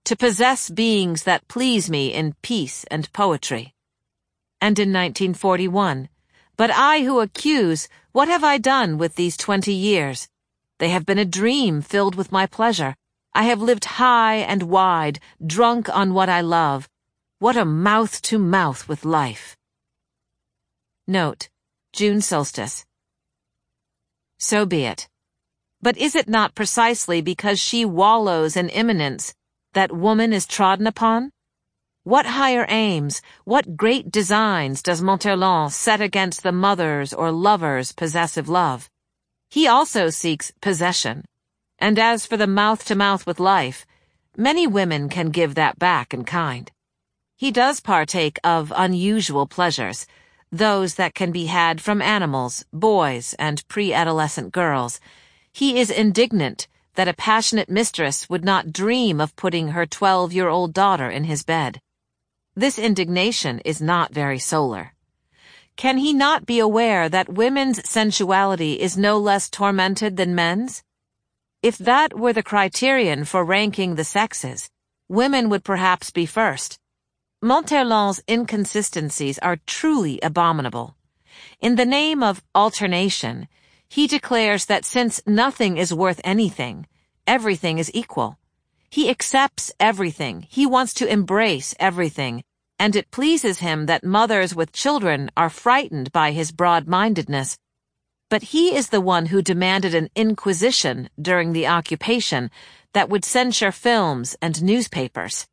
to possess beings that please me in peace and poetry. And in 1941, but I who accuse, what have I done with these 20 years? They have been a dream filled with my pleasure. I have lived high and wide, drunk on what I love. What a mouth to mouth with life. Note, June solstice. So be it. But is it not precisely because she wallows in imminence that woman is trodden upon? What higher aims, what great designs does Montherlant set against the mother's or lover's possessive love? He also seeks possession. And as for the mouth-to-mouth with life, many women can give that back in kind. He does partake of unusual pleasures, those that can be had from animals, boys, and pre-adolescent girls. He is indignant that a passionate mistress would not dream of putting her 12-year-old daughter in his bed. This indignation is not very solar. Can he not be aware that women's sensuality is no less tormented than men's? If that were the criterion for ranking the sexes, women would perhaps be first. Montherlant's inconsistencies are truly abominable. In the name of alternation, he declares that since nothing is worth anything, everything is equal. He accepts everything, he wants to embrace everything, and it pleases him that mothers with children are frightened by his broad-mindedness. But he is the one who demanded an inquisition during the occupation that would censure films and newspapers.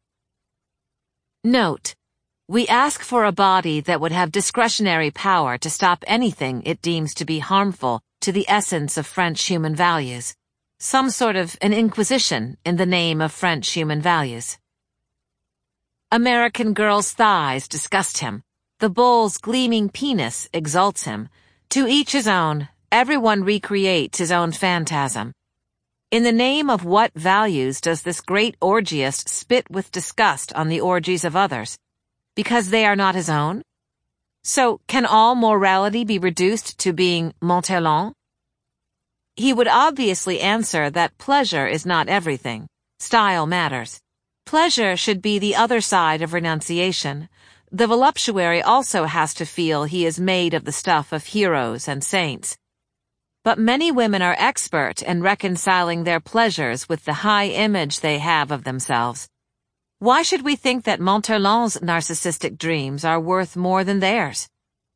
Note, we ask for a body that would have discretionary power to stop anything it deems to be harmful to the essence of French human values. Some sort of an inquisition in the name of French human values. American girls' thighs disgust him. The bull's gleaming penis exalts him. To each his own, everyone recreates his own phantasm. In the name of what values does this great orgiast spit with disgust on the orgies of others? Because they are not his own? So, can all morality be reduced to being Montherlant? He would obviously answer that pleasure is not everything. Style matters. Pleasure should be the other side of renunciation. The voluptuary also has to feel he is made of the stuff of heroes and saints. But many women are expert in reconciling their pleasures with the high image they have of themselves. Why should we think that Montherlant's narcissistic dreams are worth more than theirs?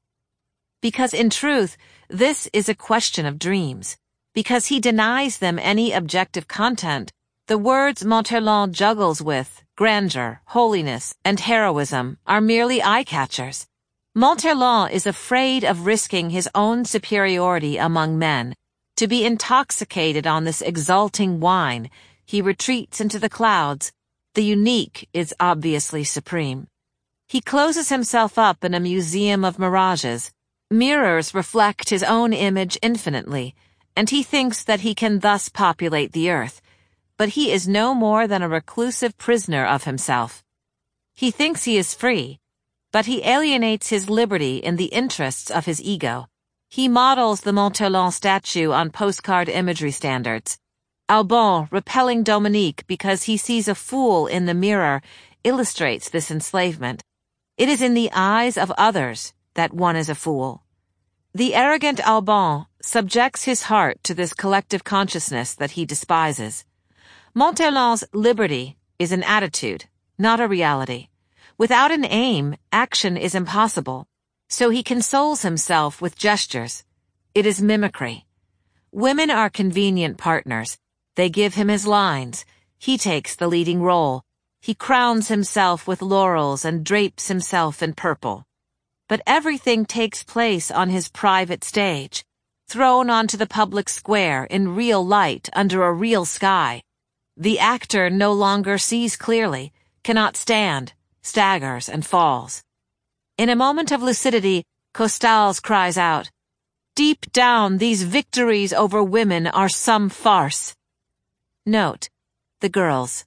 Because in truth, this is a question of dreams. Because he denies them any objective content, the words Montherlant juggles with, grandeur, holiness, and heroism, are merely eye-catchers. Montherlant is afraid of risking his own superiority among men. To be intoxicated on this exalting wine, he retreats into the clouds. The unique is obviously supreme. He closes himself up in a museum of mirages. Mirrors reflect his own image infinitely, and he thinks that he can thus populate the earth. But he is no more than a reclusive prisoner of himself. He thinks he is free, but he alienates his liberty in the interests of his ego. He models the Montherlant statue on postcard imagery standards. Albon repelling Dominique because he sees a fool in the mirror illustrates this enslavement. It is in the eyes of others that one is a fool. The arrogant Albon subjects his heart to this collective consciousness that he despises. Montherlant's liberty is an attitude, not a reality. Without an aim, action is impossible. So he consoles himself with gestures. It is mimicry. Women are convenient partners. They give him his lines. He takes the leading role. He crowns himself with laurels and drapes himself in purple. But everything takes place on his private stage, thrown onto the public square in real light under a real sky. The actor no longer sees clearly, cannot stand, staggers and falls. In a moment of lucidity, Costals cries out, "Deep down, these victories over women are some farce." Note, the girls.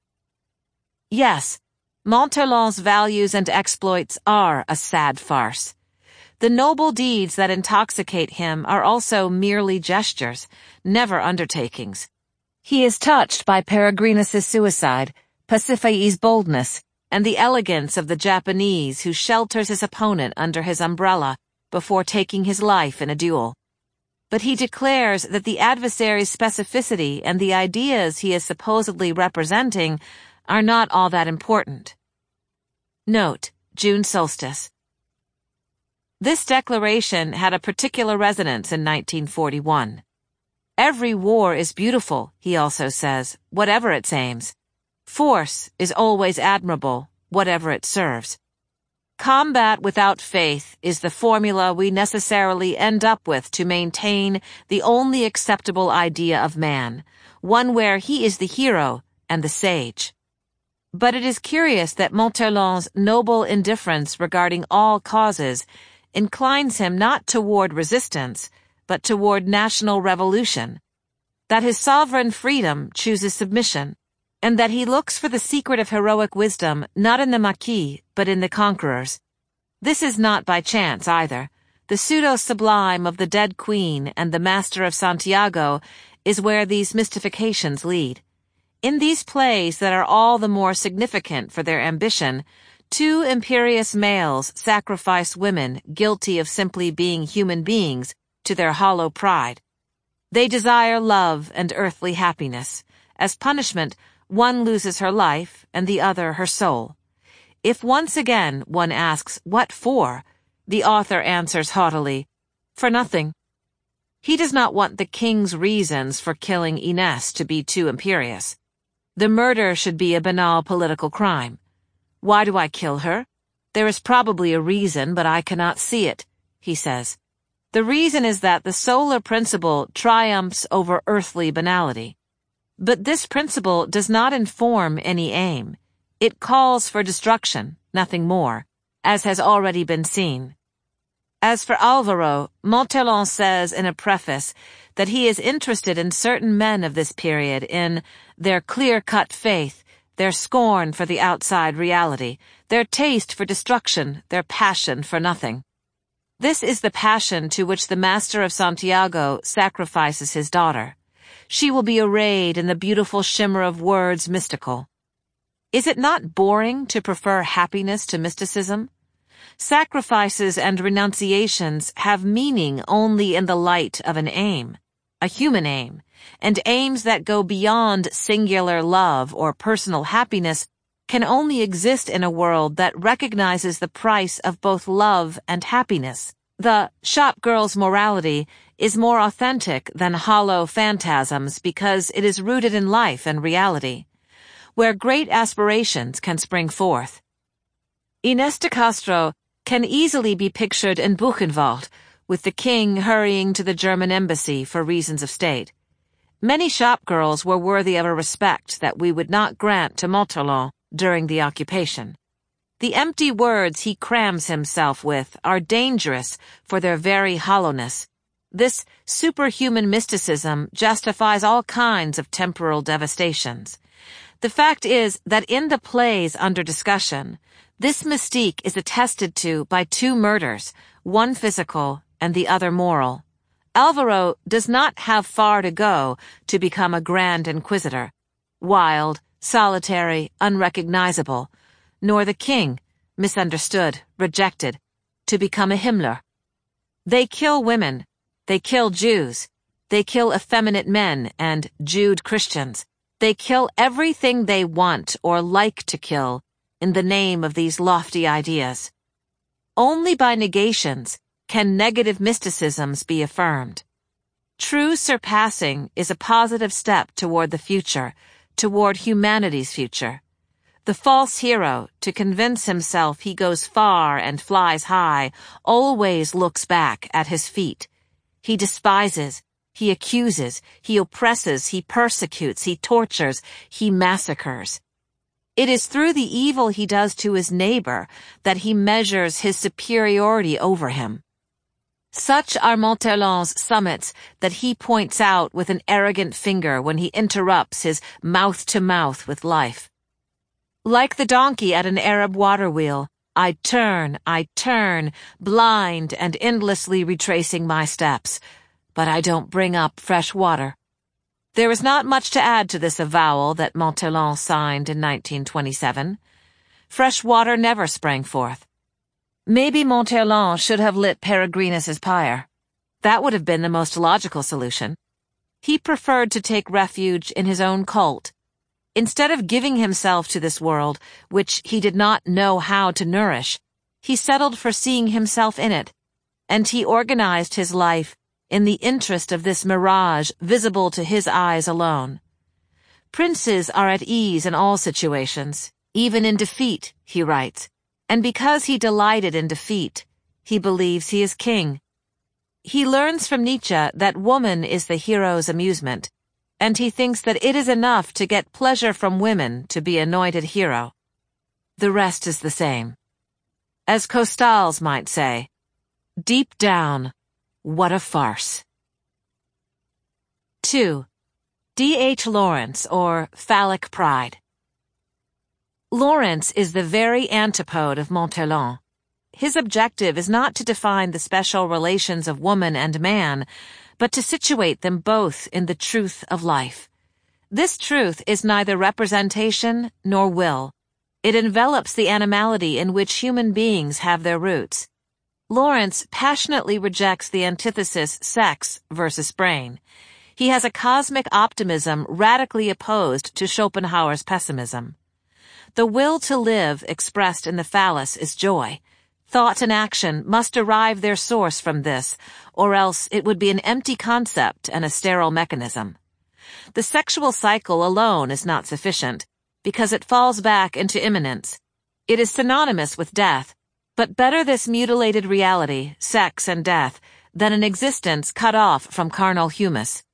Yes, Montherlant's values and exploits are a sad farce. The noble deeds that intoxicate him are also merely gestures, never undertakings. He is touched by Peregrinus' suicide, Pasiphae's boldness, and the elegance of the Japanese who shelters his opponent under his umbrella before taking his life in a duel. But he declares that the adversary's specificity and the ideas he is supposedly representing are not all that important. Note: June solstice. This declaration had a particular resonance in 1941. Every war is beautiful, he also says, whatever its aims. Force is always admirable, whatever it serves. Combat without faith is the formula we necessarily end up with to maintain the only acceptable idea of man, one where he is the hero and the sage. But it is curious that Monterland's noble indifference regarding all causes inclines him not toward resistance, but toward national revolution, that his sovereign freedom chooses submission, and that he looks for the secret of heroic wisdom not in the Maquis, but in the conquerors. This is not by chance either. The pseudo-sublime of the dead queen and the Master of Santiago is where these mystifications lead. In these plays that are all the more significant for their ambition, two imperious males sacrifice women guilty of simply being human beings to their hollow pride. They desire love and earthly happiness. As punishment, one loses her life and the other her soul. If once again one asks, what for? The author answers haughtily, for nothing. He does not want the king's reasons for killing Ines to be too imperious. The murder should be a banal political crime. Why do I kill her? There is probably a reason, but I cannot see it, he says. The reason is that the solar principle triumphs over earthly banality. But this principle does not inform any aim. It calls for destruction, nothing more, as has already been seen. As for Alvaro, Monterland says in a preface that he is interested in certain men of this period in their clear-cut faith, their scorn for the outside reality, their taste for destruction, their passion for nothing. This is the passion to which the Master of Santiago sacrifices his daughter. She will be arrayed in the beautiful shimmer of words mystical. Is it not boring to prefer happiness to mysticism? Sacrifices and renunciations have meaning only in the light of an aim, a human aim, and aims that go beyond singular love or personal happiness can only exist in a world that recognizes the price of both love and happiness. The shop girl's morality is more authentic than hollow phantasms because it is rooted in life and reality, where great aspirations can spring forth. Ines de Castro can easily be pictured in Buchenwald, with the king hurrying to the German embassy for reasons of state. Many shopgirls were worthy of a respect that we would not grant to Monterland during the occupation. The empty words he crams himself with are dangerous for their very hollowness. This superhuman mysticism justifies all kinds of temporal devastations. The fact is that in the plays under discussion, this mystique is attested to by two murders, one physical and the other moral. Alvaro does not have far to go to become a Grand Inquisitor, wild, solitary, unrecognizable, nor the king, misunderstood, rejected, to become a Himmler. They kill women, they kill Jews, they kill effeminate men and Jude Christians. They kill everything they want or like to kill in the name of these lofty ideas. Only by negations can negative mysticisms be affirmed. True surpassing is a positive step toward the future, toward humanity's future. The false hero, to convince himself he goes far and flies high, always looks back at his feet. He despises, he accuses, he oppresses, he persecutes, he tortures, he massacres. It is through the evil he does to his neighbor that he measures his superiority over him. Such are Monterland's summits that he points out with an arrogant finger when he interrupts his mouth-to-mouth with life. Like the donkey at an Arab water wheel, I turn, blind and endlessly retracing my steps, but I don't bring up fresh water. There is not much to add to this avowal that Montholon signed in 1927. Fresh water never sprang forth. Maybe Montholon should have lit Peregrinus's pyre. That would have been the most logical solution. He preferred to take refuge in his own cult. Instead of giving himself to this world, which he did not know how to nourish, he settled for seeing himself in it, and he organized his life in the interest of this mirage visible to his eyes alone. Princes are at ease in all situations, even in defeat, he writes, and because he delighted in defeat, he believes he is king. He learns from Nietzsche that woman is the hero's amusement, and he thinks that it is enough to get pleasure from women to be anointed hero. The rest is the same. As Costals might say, deep down, what a farce. 2. D.H. Lawrence, or phallic pride. Lawrence is the very antipode of Montholon. His objective is not to define the special relations of woman and man, but to situate them both in the truth of life. This truth is neither representation nor will. It envelops the animality in which human beings have their roots. Lawrence passionately rejects the antithesis sex versus brain. He has a cosmic optimism radically opposed to Schopenhauer's pessimism. The will to live expressed in the phallus is joy. Thought and action must derive their source from this, or else it would be an empty concept and a sterile mechanism. The sexual cycle alone is not sufficient, because it falls back into immanence. It is synonymous with death, but better this mutilated reality, sex and death, than an existence cut off from carnal humus.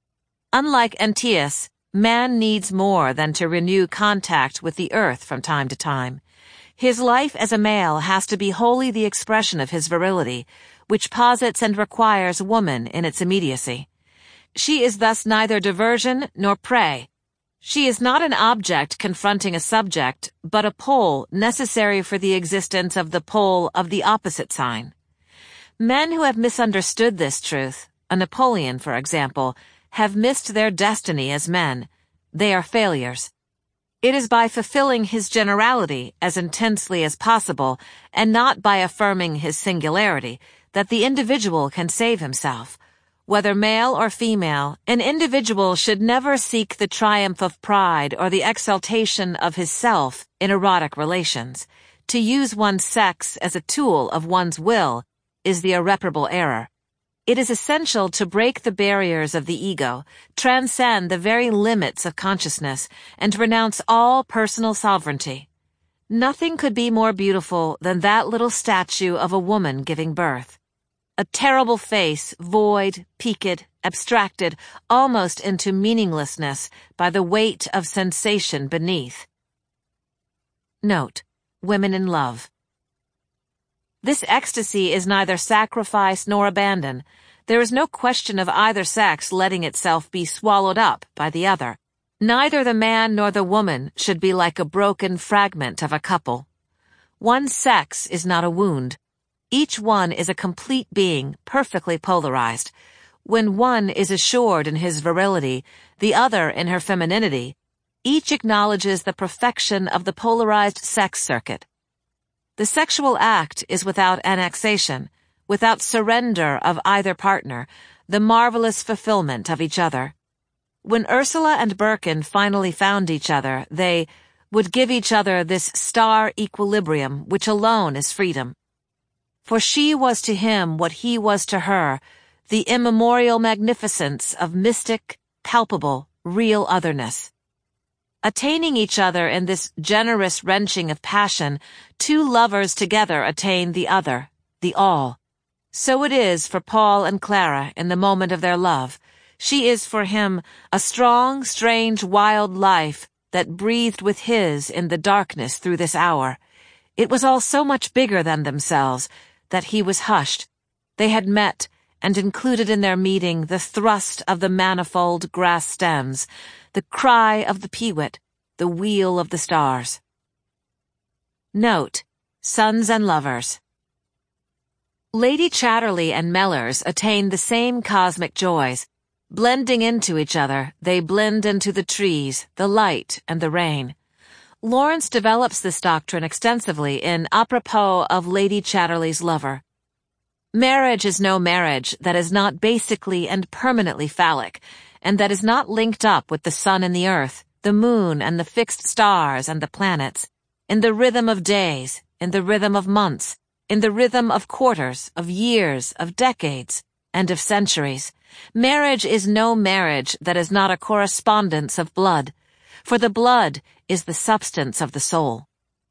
Unlike Antaeus, man needs more than to renew contact with the earth from time to time. His life as a male has to be wholly the expression of his virility, which posits and requires woman in its immediacy. She is thus neither diversion nor prey. She is not an object confronting a subject, but a pole necessary for the existence of the pole of the opposite sign. Men who have misunderstood this truth, a Napoleon, for example, have missed their destiny as men. They are failures. It is by fulfilling his generality as intensely as possible, and not by affirming his singularity, that the individual can save himself. Whether male or female, an individual should never seek the triumph of pride or the exaltation of his self in erotic relations. To use one's sex as a tool of one's will is the irreparable error. It is essential to break the barriers of the ego, transcend the very limits of consciousness, and renounce all personal sovereignty. Nothing could be more beautiful than that little statue of a woman giving birth. A terrible face, void, peaked, abstracted, almost into meaninglessness by the weight of sensation beneath. Note: Women in Love. This ecstasy is neither sacrifice nor abandon. There is no question of either sex letting itself be swallowed up by the other. Neither the man nor the woman should be like a broken fragment of a couple. One sex is not a wound. Each one is a complete being, perfectly polarized. When one is assured in his virility, the other in her femininity, each acknowledges the perfection of the polarized sex circuit. The sexual act is without annexation, without surrender of either partner, the marvelous fulfillment of each other. When Ursula and Birkin finally found each other, they would give each other this star equilibrium which alone is freedom. For she was to him what he was to her, the immemorial magnificence of mystic, palpable, real otherness. Attaining each other in this generous wrenching of passion, two lovers together attain the other, the all. So it is for Paul and Clara in the moment of their love. She is for him a strong, strange, wild life that breathed with his in the darkness through this hour. It was all so much bigger than themselves that he was hushed. They had met and included in their meeting the thrust of the manifold grass stems, the cry of the peewit, the wheel of the stars. Note: Sons and Lovers. Lady Chatterley and Mellors attain the same cosmic joys. Blending into each other, they blend into the trees, the light, and the rain. Lawrence develops this doctrine extensively in Apropos of Lady Chatterley's Lover. Marriage is no marriage that is not basically and permanently phallic, and that is not linked up with the sun and the earth, the moon and the fixed stars and the planets, in the rhythm of days, in the rhythm of months, in the rhythm of quarters, of years, of decades, and of centuries. Marriage is no marriage that is not a correspondence of blood, for the blood is the substance of the soul.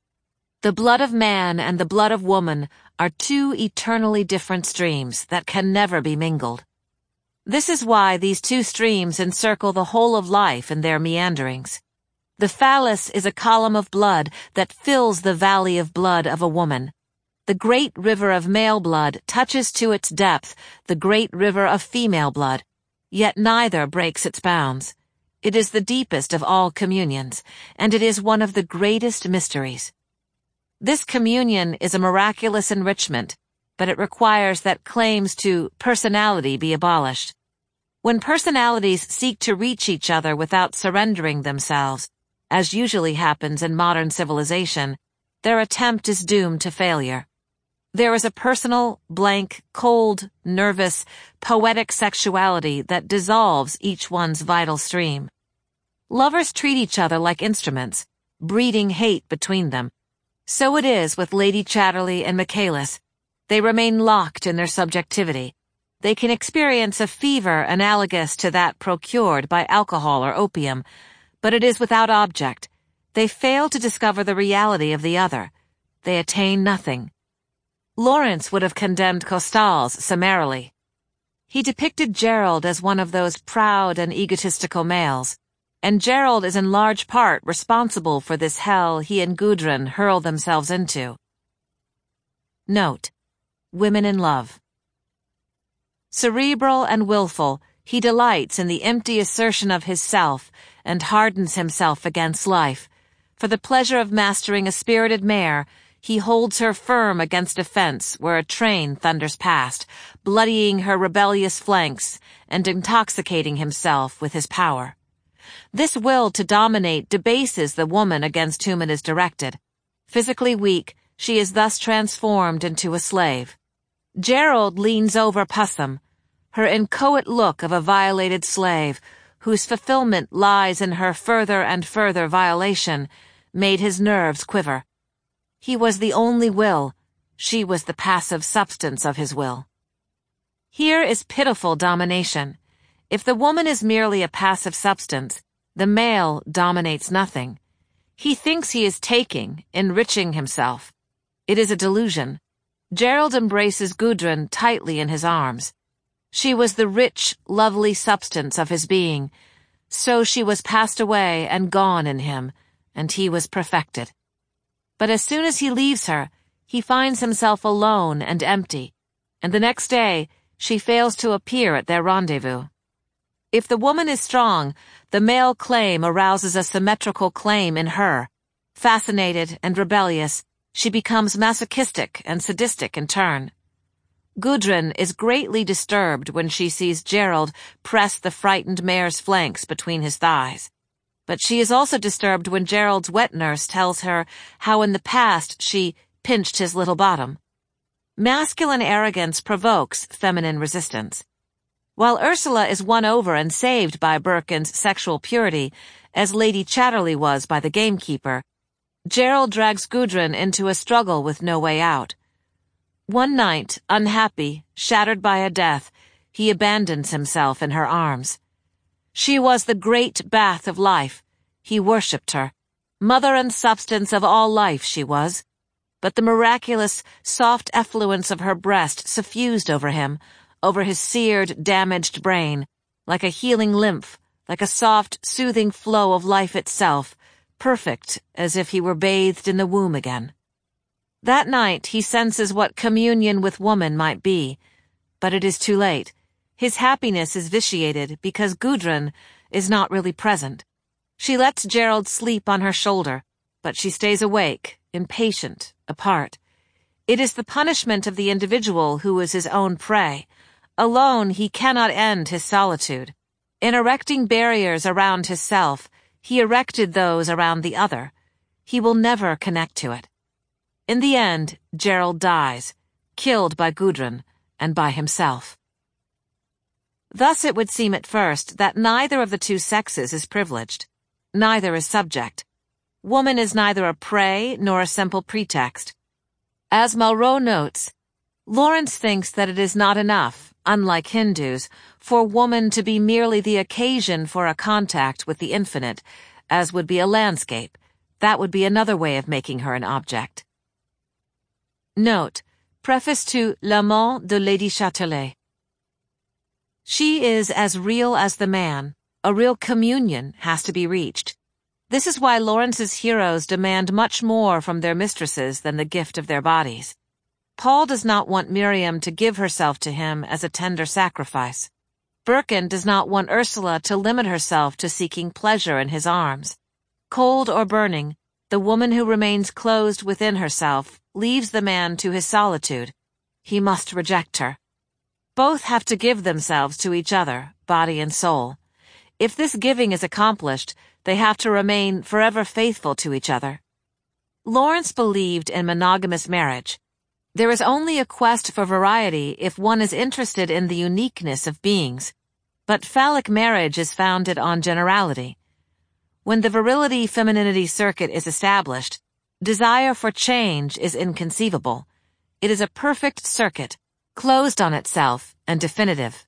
The blood of man and the blood of woman are two eternally different streams that can never be mingled. This is why these two streams encircle the whole of life in their meanderings. The phallus is a column of blood that fills the valley of blood of a woman. The great river of male blood touches to its depth the great river of female blood, yet neither breaks its bounds. It is the deepest of all communions, and it is one of the greatest mysteries. This communion is a miraculous enrichment, but it requires that claims to personality be abolished. When personalities seek to reach each other without surrendering themselves, as usually happens in modern civilization, their attempt is doomed to failure. There is a personal, blank, cold, nervous, poetic sexuality that dissolves each one's vital stream. Lovers treat each other like instruments, breeding hate between them. So it is with Lady Chatterley and Michaelis. They remain locked in their subjectivity. They can experience a fever analogous to that procured by alcohol or opium, but it is without object. They fail to discover the reality of the other. They attain nothing. Lawrence would have condemned Costals summarily. He depicted Gerald as one of those proud and egotistical males, and Gerald is in large part responsible for this hell he and Gudrun hurl themselves into. Note: Women in love. Cerebral and willful, he delights in the empty assertion of his self and hardens himself against life. For the pleasure of mastering a spirited mare, he holds her firm against a fence where a train thunders past, bloodying her rebellious flanks and intoxicating himself with his power. This will to dominate debases the woman against whom it is directed. Physically weak, she is thus transformed into a slave. Gerald leans over Pussum, her inchoate look of a violated slave, whose fulfillment lies in her further and further violation, made his nerves quiver. He was the only will, she was the passive substance of his will. Here is pitiful domination. If the woman is merely a passive substance, the male dominates nothing. He thinks he is taking, enriching himself. It is a delusion. Gerald embraces Gudrun tightly in his arms. She was the rich, lovely substance of his being. So she was passed away and gone in him, and he was perfected. But as soon as he leaves her, he finds himself alone and empty, and the next day she fails to appear at their rendezvous. If the woman is strong, the male claim arouses a symmetrical claim in her. Fascinated and rebellious, she becomes masochistic and sadistic in turn. Gudrun is greatly disturbed when she sees Gerald press the frightened mare's flanks between his thighs. But she is also disturbed when Gerald's wet nurse tells her how in the past she pinched his little bottom. Masculine arrogance provokes feminine resistance. While Ursula is won over and saved by Birkin's sexual purity, as Lady Chatterley was by the gamekeeper, Gerald drags Gudrun into a struggle with no way out. One night, unhappy, shattered by a death, he abandons himself in her arms. She was the great bath of life. He worshipped her. Mother and substance of all life she was. But the miraculous, soft effluence of her breast suffused over him, over his seared, damaged brain, like a healing lymph, like a soft, soothing flow of life itself, perfect as if he were bathed in the womb again. That night he senses what communion with woman might be, but it is too late. His happiness is vitiated because Gudrun is not really present. She lets Gerald sleep on her shoulder, but she stays awake, impatient, apart. It is the punishment of the individual who is his own prey. Alone he cannot end his solitude. In erecting barriers around his self, he erected those around the other. He will never connect to it. In the end, Gerald dies, killed by Gudrun and by himself. Thus it would seem at first that neither of the two sexes is privileged. Neither is subject. Woman is neither a prey nor a simple pretext. As Malraux notes, Lawrence thinks that it is not enough, unlike Hindus, for woman to be merely the occasion for a contact with the infinite, as would be a landscape. That would be another way of making her an object. Note: Preface to L'Amant de Lady Châtelet. She is as real as the man. A real communion has to be reached. This is why Lawrence's heroes demand much more from their mistresses than the gift of their bodies. Paul does not want Miriam to give herself to him as a tender sacrifice. Birkin does not want Ursula to limit herself to seeking pleasure in his arms. Cold or burning, the woman who remains closed within herself leaves the man to his solitude. He must reject her. Both have to give themselves to each other, body and soul. If this giving is accomplished, they have to remain forever faithful to each other. Lawrence believed in monogamous marriage. There is only a quest for variety if one is interested in the uniqueness of beings. But phallic marriage is founded on generality. When the virility-femininity circuit is established, desire for change is inconceivable. It is a perfect circuit, closed on itself and definitive.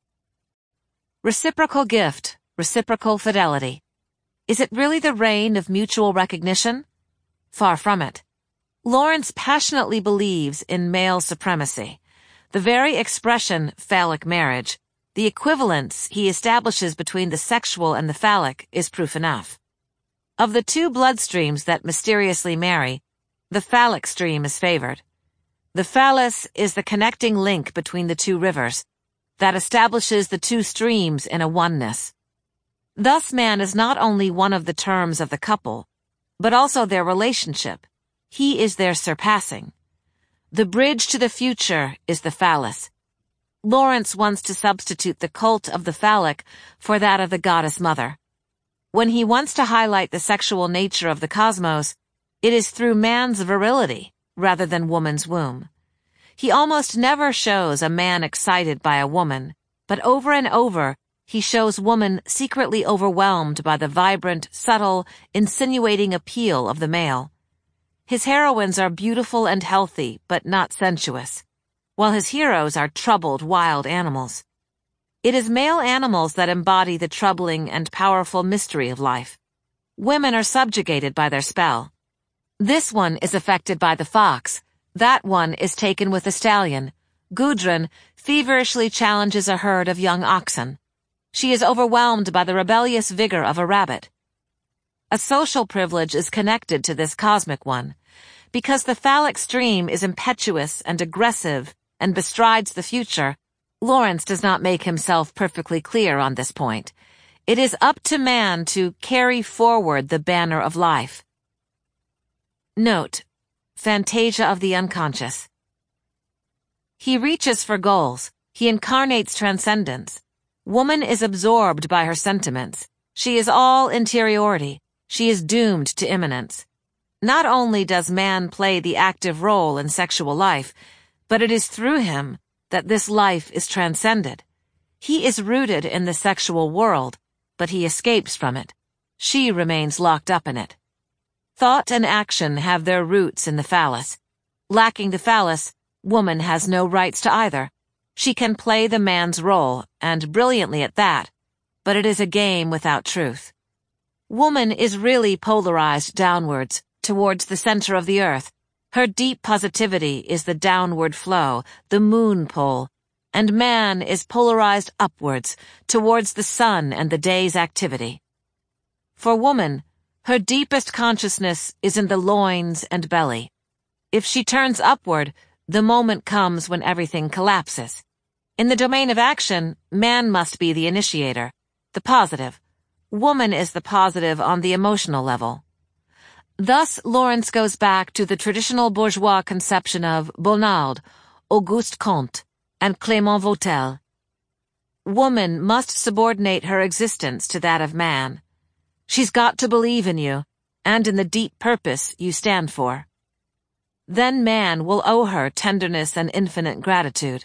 Reciprocal gift, reciprocal fidelity. Is it really the reign of mutual recognition? Far from it. Lawrence passionately believes in male supremacy. The very expression phallic marriage, the equivalence he establishes between the sexual and the phallic, is proof enough. Of the two bloodstreams that mysteriously marry, the phallic stream is favored. The phallus is the connecting link between the two rivers that establishes the two streams in a oneness. Thus man is not only one of the terms of the couple, but also their relationship. He is their surpassing. The bridge to the future is the phallus. Lawrence wants to substitute the cult of the phallic for that of the goddess mother. When he wants to highlight the sexual nature of the cosmos, it is through man's virility rather than woman's womb. He almost never shows a man excited by a woman, but over and over he shows woman secretly overwhelmed by the vibrant, subtle, insinuating appeal of the male. His heroines are beautiful and healthy, but not sensuous, while his heroes are troubled wild animals. It is male animals that embody the troubling and powerful mystery of life. Women are subjugated by their spell. This one is affected by the fox. That one is taken with the stallion. Gudrun feverishly challenges a herd of young oxen. She is overwhelmed by the rebellious vigor of a rabbit. A social privilege is connected to this cosmic one. Because the phallic stream is impetuous and aggressive and bestrides the future, Lawrence does not make himself perfectly clear on this point. It is up to man to carry forward the banner of life. Note: Fantasia of the unconscious. He reaches for goals. He incarnates transcendence. Woman is absorbed by her sentiments. She is all interiority. She is doomed to immanence. Not only does man play the active role in sexual life, but it is through him that this life is transcended. He is rooted in the sexual world, but he escapes from it. She remains locked up in it. Thought and action have their roots in the phallus. Lacking the phallus, woman has no rights to either. She can play the man's role, and brilliantly at that, but it is a game without truth. Woman is really polarized downwards, towards the center of the earth. Her deep positivity is the downward flow, the moon pole, and man is polarized upwards, towards the sun and the day's activity. For woman, her deepest consciousness is in the loins and belly. If she turns upward, the moment comes when everything collapses. In the domain of action, man must be the initiator, the positive. Woman is the positive on the emotional level. Thus, Lawrence goes back to the traditional bourgeois conception of Bonald, Auguste Comte, and Clément Vautel. Woman must subordinate her existence to that of man. She's got to believe in you, and in the deep purpose you stand for. Then man will owe her tenderness and infinite gratitude.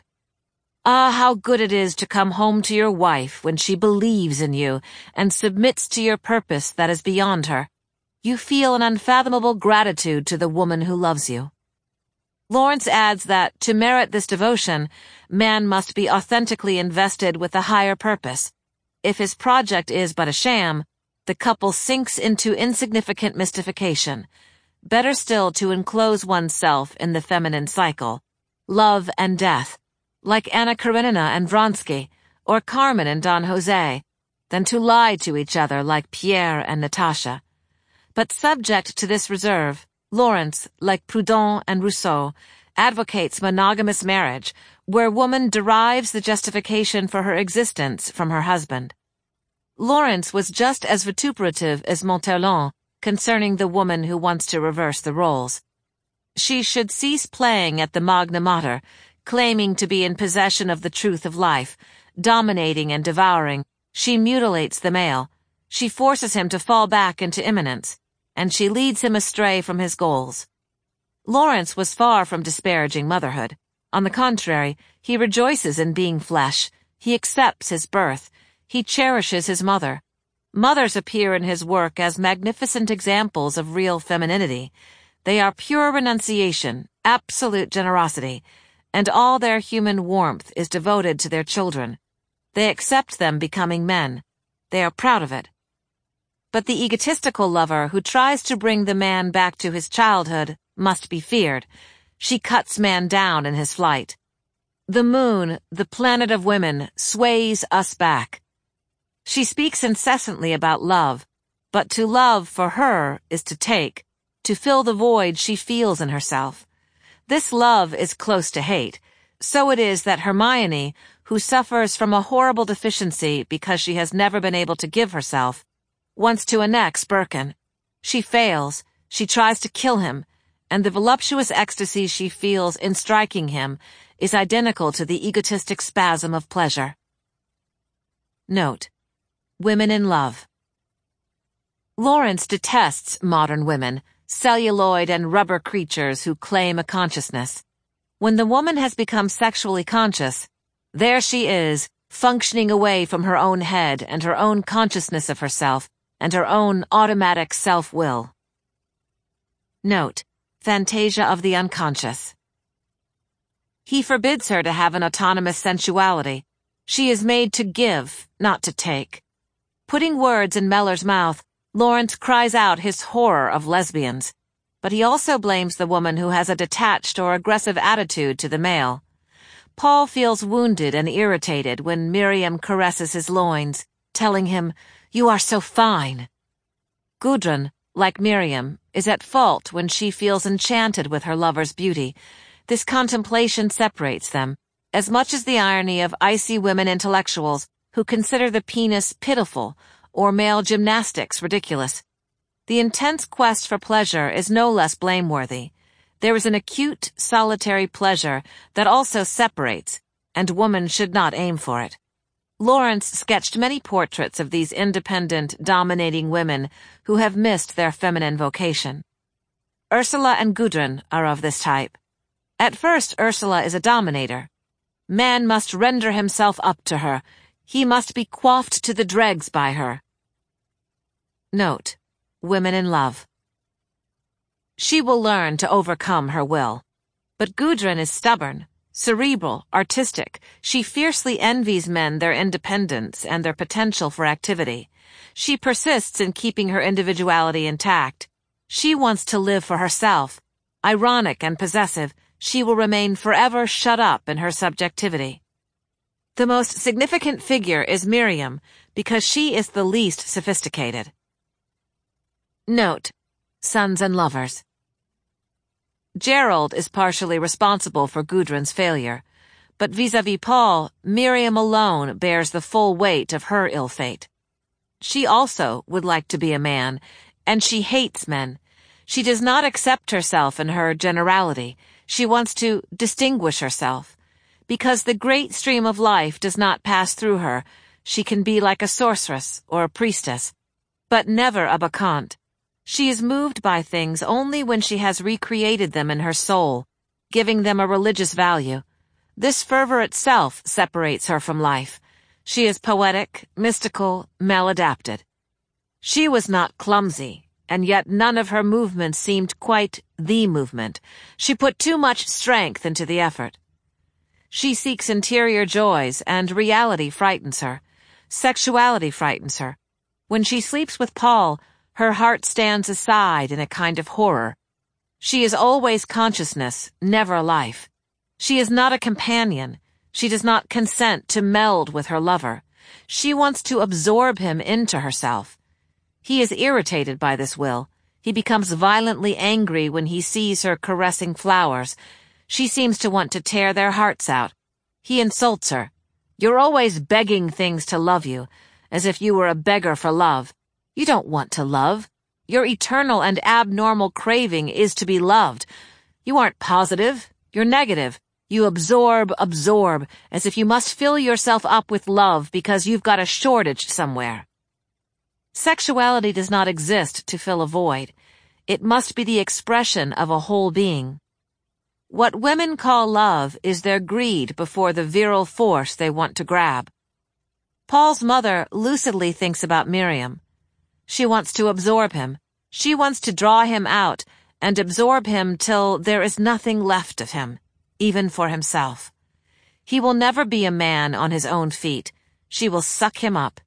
Ah, how good it is to come home to your wife when she believes in you and submits to your purpose that is beyond her. You feel an unfathomable gratitude to the woman who loves you. Lawrence adds that, to merit this devotion, man must be authentically invested with a higher purpose. If his project is but a sham, the couple sinks into insignificant mystification. Better still to enclose oneself in the feminine cycle, love and death, like Anna Karenina and Vronsky, or Carmen and Don Jose, than to lie to each other like Pierre and Natasha. But subject to this reserve, Lawrence, like Proudhon and Rousseau, advocates monogamous marriage, where woman derives the justification for her existence from her husband. Lawrence was just as vituperative as Monterland concerning the woman who wants to reverse the roles. She should cease playing at the Magna Mater, claiming to be in possession of the truth of life, dominating and devouring. She mutilates the male. She forces him to fall back into immanence, and she leads him astray from his goals. Lawrence was far from disparaging motherhood. On the contrary, he rejoices in being flesh. He accepts his birth. He cherishes his mother. Mothers appear in his work as magnificent examples of real femininity. They are pure renunciation, absolute generosity, and all their human warmth is devoted to their children. They accept them becoming men. They are proud of it. But the egotistical lover who tries to bring the man back to his childhood must be feared. She cuts man down in his flight. The moon, the planet of women, sways us back. She speaks incessantly about love, but to love for her is to take, to fill the void she feels in herself. This love is close to hate. So it is that Hermione, who suffers from a horrible deficiency because she has never been able to give herself, wants to annex Birkin. She fails, she tries to kill him, and the voluptuous ecstasy she feels in striking him is identical to the egotistic spasm of pleasure. Note: Women in love. Lawrence detests modern women, celluloid and rubber creatures who claim a consciousness. When the woman has become sexually conscious, there she is, functioning away from her own head and her own consciousness of herself, and her own automatic self-will. Note: Fantasia of the unconscious. He forbids her to have an autonomous sensuality. She is made to give, not to take. Putting words in Mellor's mouth, Lawrence cries out his horror of lesbians, but he also blames the woman who has a detached or aggressive attitude to the male. Paul feels wounded and irritated when Miriam caresses his loins, telling him, "You are so fine." Gudrun, like Miriam, is at fault when she feels enchanted with her lover's beauty. This contemplation separates them, as much as the irony of icy women intellectuals who consider the penis pitiful or male gymnastics ridiculous. The intense quest for pleasure is no less blameworthy. There is an acute, solitary pleasure that also separates, and woman should not aim for it. Lawrence sketched many portraits of these independent, dominating women who have missed their feminine vocation. Ursula and Gudrun are of this type. At first, Ursula is a dominator. Man must render himself up to her. He must be quaffed to the dregs by her. Note: Women in love. She will learn to overcome her will. But Gudrun is stubborn, cerebral, artistic. She fiercely envies men their independence and their potential for activity. She persists in keeping her individuality intact. She wants to live for herself. Ironic and possessive, she will remain forever shut up in her subjectivity. The most significant figure is Miriam, because she is the least sophisticated. Note: Sons and lovers. Gerald is partially responsible for Gudrun's failure, but vis-à-vis Paul, Miriam alone bears the full weight of her ill fate. She also would like to be a man, and she hates men. She does not accept herself in her generality. She wants to distinguish herself. Because the great stream of life does not pass through her, she can be like a sorceress or a priestess, but never a bacchante. She is moved by things only when she has recreated them in her soul, giving them a religious value. This fervor itself separates her from life. She is poetic, mystical, maladapted. She was not clumsy, and yet none of her movements seemed quite the movement. She put too much strength into the effort. She seeks interior joys, and reality frightens her. Sexuality frightens her. When she sleeps with Paul, her heart stands aside in a kind of horror. She is always consciousness, never life. She is not a companion. She does not consent to meld with her lover. She wants to absorb him into herself. He is irritated by this will. He becomes violently angry when he sees her caressing flowers. She seems to want to tear their hearts out. He insults her. "You're always begging things to love you, as if you were a beggar for love. You don't want to love. Your eternal and abnormal craving is to be loved. You aren't positive. You're negative. You absorb, as if you must fill yourself up with love because you've got a shortage somewhere." Sexuality does not exist to fill a void. It must be the expression of a whole being. What women call love is their greed before the virile force they want to grab. Paul's mother lucidly thinks about Miriam. She wants to absorb him. She wants to draw him out and absorb him till there is nothing left of him, even for himself. He will never be a man on his own feet. She will suck him up.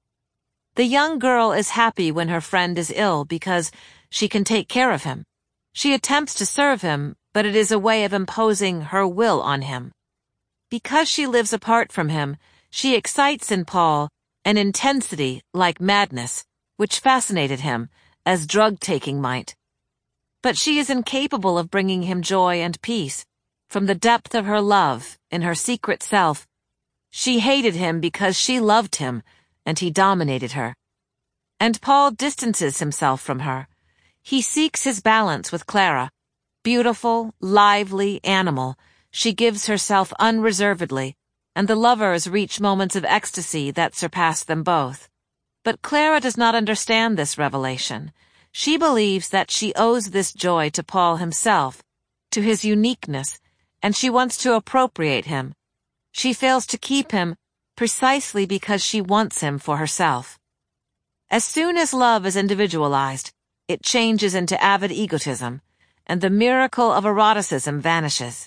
The young girl is happy when her friend is ill because she can take care of him. She attempts to serve him, but it is a way of imposing her will on him. Because she lives apart from him, she excites in Paul an intensity like madness, which fascinated him, as drug-taking might. But she is incapable of bringing him joy and peace. From the depth of her love, in her secret self, she hated him because she loved him, and he dominated her. And Paul distances himself from her. He seeks his balance with Clara. Beautiful, lively, animal, she gives herself unreservedly, and the lovers reach moments of ecstasy that surpass them both. But Clara does not understand this revelation. She believes that she owes this joy to Paul himself, to his uniqueness, and she wants to appropriate him. She fails to keep him precisely because she wants him for herself. As soon as love is individualized, it changes into avid egotism, and the miracle of eroticism vanishes.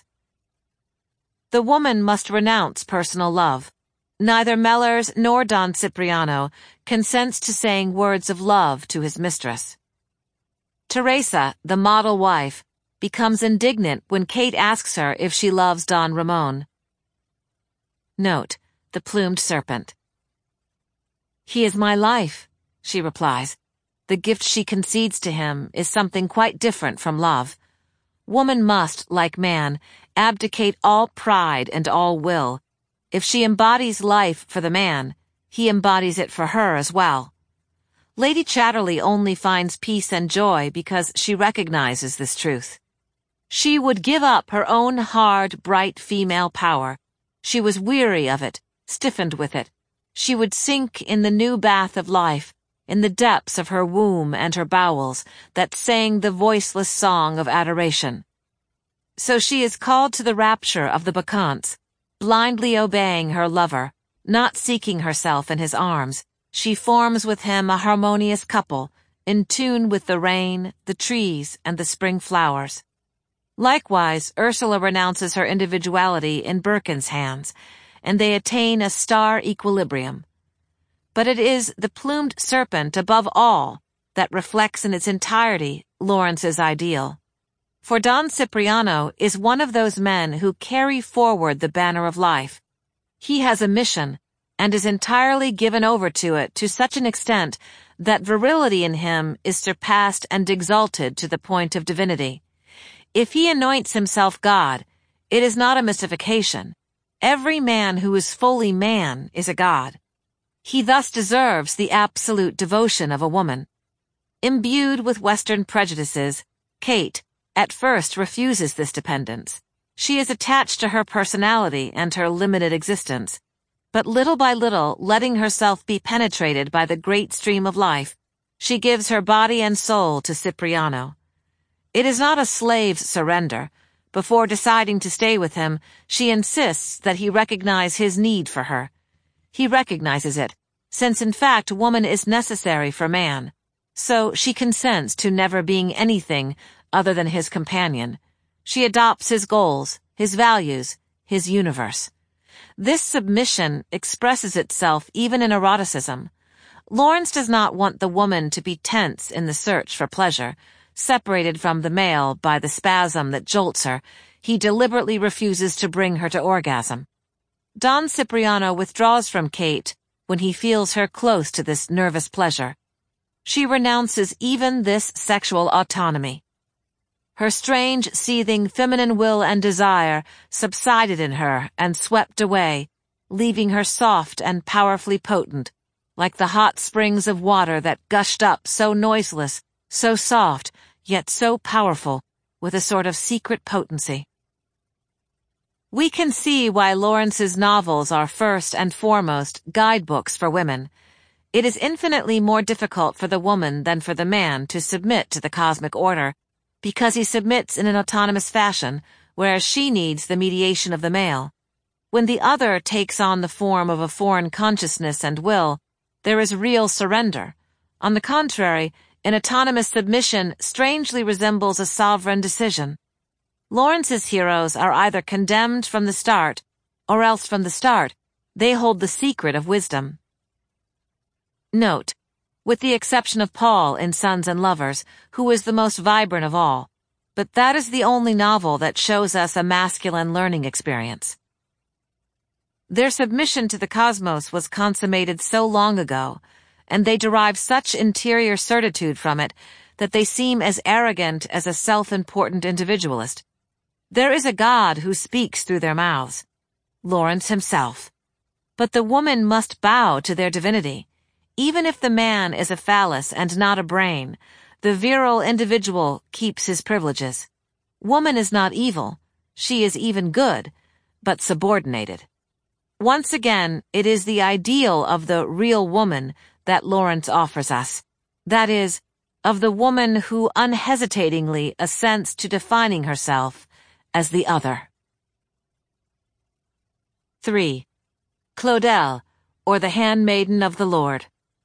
The woman must renounce personal love. Neither Mellors nor Don Cipriano consents to saying words of love to his mistress. Teresa, the model wife, becomes indignant when Kate asks her if she loves Don Ramon. Note, the plumed serpent. "He is my life," she replies. The gift she concedes to him is something quite different from love. Woman must, like man, abdicate all pride and all will. If she embodies life for the man, he embodies it for her as well. Lady Chatterley only finds peace and joy because she recognizes this truth. She would give up her own hard, bright female power. She was weary of it, stiffened with it. She would sink in the new bath of life, in the depths of her womb and her bowels that sang the voiceless song of adoration. So she is called to the rapture of the bacchantes, blindly obeying her lover, not seeking herself in his arms. She forms with him a harmonious couple, in tune with the rain, the trees, and the spring flowers. Likewise, Ursula renounces her individuality in Birkin's hands, and they attain a star equilibrium. But it is the plumed serpent above all that reflects in its entirety Lawrence's ideal. For Don Cipriano is one of those men who carry forward the banner of life. He has a mission, and is entirely given over to it to such an extent that virility in him is surpassed and exalted to the point of divinity. If he anoints himself God, it is not a mystification. Every man who is fully man is a god. He thus deserves the absolute devotion of a woman. Imbued with Western prejudices, Kate, at first refuses this dependence. She is attached to her personality and her limited existence, but little by little, letting herself be penetrated by the great stream of life, she gives her body and soul to Cipriano. It is not a slave's surrender. Before deciding to stay with him, she insists that he recognize his need for her. He recognizes it, since in fact woman is necessary for man, so she consents to never being anything other than his companion. She adopts his goals, his values, his universe. This submission expresses itself even in eroticism. Lawrence does not want the woman to be tense in the search for pleasure, separated from the male by the spasm that jolts her. He deliberately refuses to bring her to orgasm. Don Cipriano withdraws from Kate when he feels her close to this nervous pleasure. She renounces even this sexual autonomy. Her strange, seething feminine will and desire subsided in her and swept away, leaving her soft and powerfully potent, like the hot springs of water that gushed up so noiseless, so soft, yet so powerful, with a sort of secret potency. We can see why Lawrence's novels are first and foremost guidebooks for women. It is infinitely more difficult for the woman than for the man to submit to the cosmic order, because he submits in an autonomous fashion, whereas she needs the mediation of the male. When the other takes on the form of a foreign consciousness and will, there is real surrender. On the contrary, an autonomous submission strangely resembles a sovereign decision. Lawrence's heroes are either condemned from the start, or else from the start, they hold the secret of wisdom. Note: with the exception of Paul in Sons and Lovers, who is the most vibrant of all, but that is the only novel that shows us a masculine learning experience. Their submission to the cosmos was consummated so long ago, and they derive such interior certitude from it that they seem as arrogant as a self-important individualist. There is a God who speaks through their mouths, Lawrence himself. But the woman must bow to their divinity. Even if the man is a phallus and not a brain, the virile individual keeps his privileges. Woman is not evil. She is even good, but subordinated. Once again, it is the ideal of the real woman that Lawrence offers us. That is, of the woman who unhesitatingly assents to defining herself as the other. 3. Claudel, or the Handmaiden of the Lord.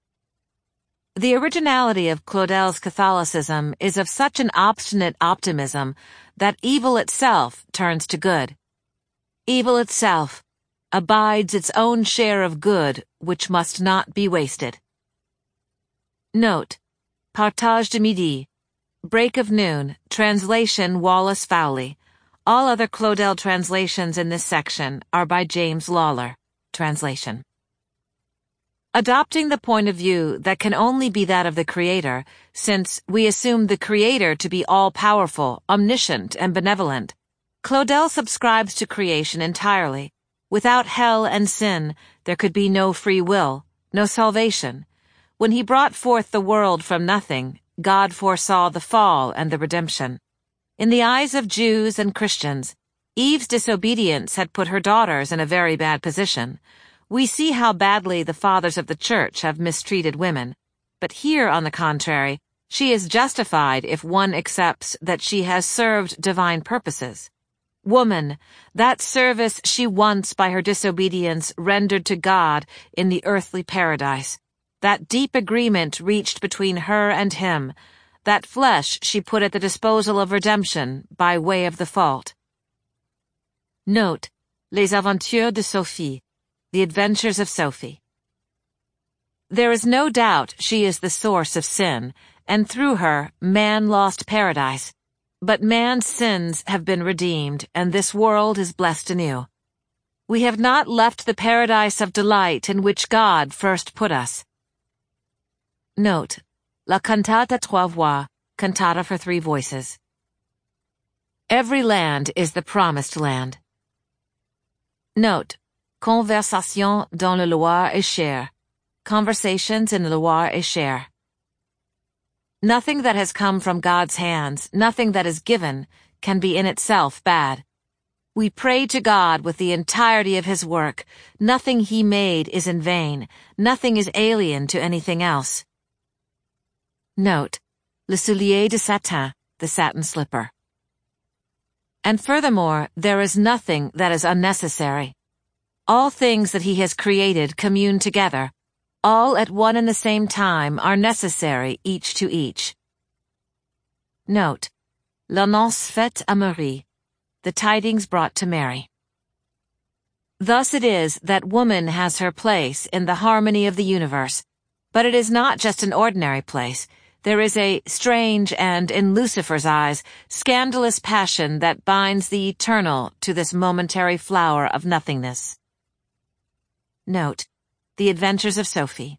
The originality of Claudel's Catholicism is of such an obstinate optimism that evil itself turns to good. Evil itself abides its own share of good, which must not be wasted. Note: Partage de midi, Break of Noon, translation Wallace Fowley. All other Claudel translations in this section are by James Lawler. Translation. Adopting the point of view that can only be that of the Creator, since we assume the Creator to be all-powerful, omniscient, and benevolent, Claudel subscribes to creation entirely. Without hell and sin, there could be no free will, no salvation. When he brought forth the world from nothing, God foresaw the fall and the redemption. In the eyes of Jews and Christians, Eve's disobedience had put her daughters in a very bad position. We see how badly the fathers of the church have mistreated women. But here, on the contrary, she is justified if one accepts that she has served divine purposes. Woman, that service she once by her disobedience rendered to God in the earthly paradise, that deep agreement reached between her and him, that flesh she put at the disposal of redemption by way of the fault. Note: Les Aventures de Sophie, The Adventures of Sophie. There is no doubt she is the source of sin, and through her, man lost paradise. But man's sins have been redeemed, and this world is blessed anew. We have not left the paradise of delight in which God first put us. Note: La Cantata Trois Voix, Cantata for Three Voices. Every land is the promised land. Note: Conversation dans le Loir-et-Cher, Conversations in the Loir-et-Cher. Nothing that has come from God's hands, nothing that is given, can be in itself bad. We pray to God with the entirety of his work. Nothing he made is in vain. Nothing is alien to anything else. Note, le soulier de satin, the satin slipper. And furthermore, there is nothing that is unnecessary. All things that he has created commune together. All at one and the same time are necessary each to each. Note, l'annonce faite à Marie, the tidings brought to Mary. Thus it is that woman has her place in the harmony of the universe, but it is not just an ordinary place. There is a strange and, in Lucifer's eyes, scandalous passion that binds the eternal to this momentary flower of nothingness. Note, The Adventures of Sophie.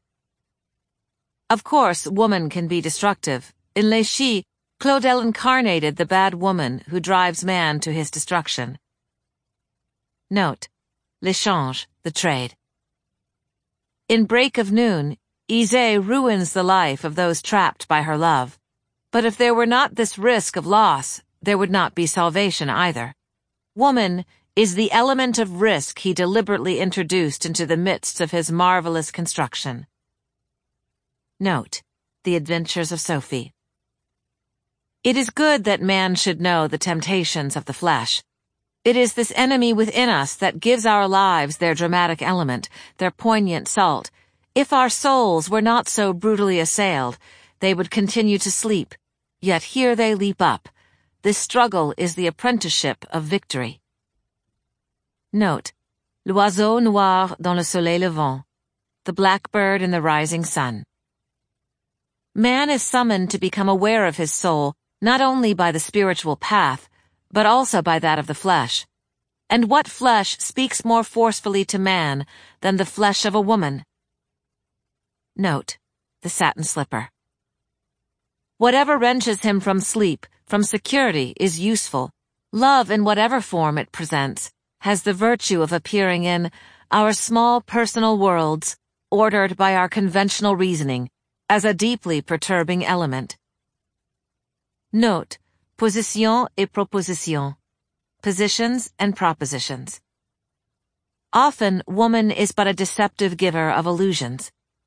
Of course, woman can be destructive. In Les Chis, Claudel incarnated the bad woman who drives man to his destruction. Note, L'échange, the trade. In Break of Noon, Ysée ruins the life of those trapped by her love. But if there were not this risk of loss, there would not be salvation either. Woman is the element of risk he deliberately introduced into the midst of his marvelous construction. Note, The Adventures of Sophie. It is good that man should know the temptations of the flesh. It is this enemy within us that gives our lives their dramatic element, their poignant salt. If our souls were not so brutally assailed, they would continue to sleep. Yet here they leap up. This struggle is the apprenticeship of victory. Note, L'oiseau noir dans le soleil levant, the blackbird in the rising sun. Man is summoned to become aware of his soul, not only by the spiritual path, but also by that of the flesh. And what flesh speaks more forcefully to man than the flesh of a woman? Note, the satin slipper. Whatever wrenches him from sleep, from security, is useful. Love, in whatever form it presents, has the virtue of appearing in our small personal worlds, ordered by our conventional reasoning, as a deeply perturbing element. Note, position et proposition, positions and propositions. Often, woman is but a deceptive giver of illusions.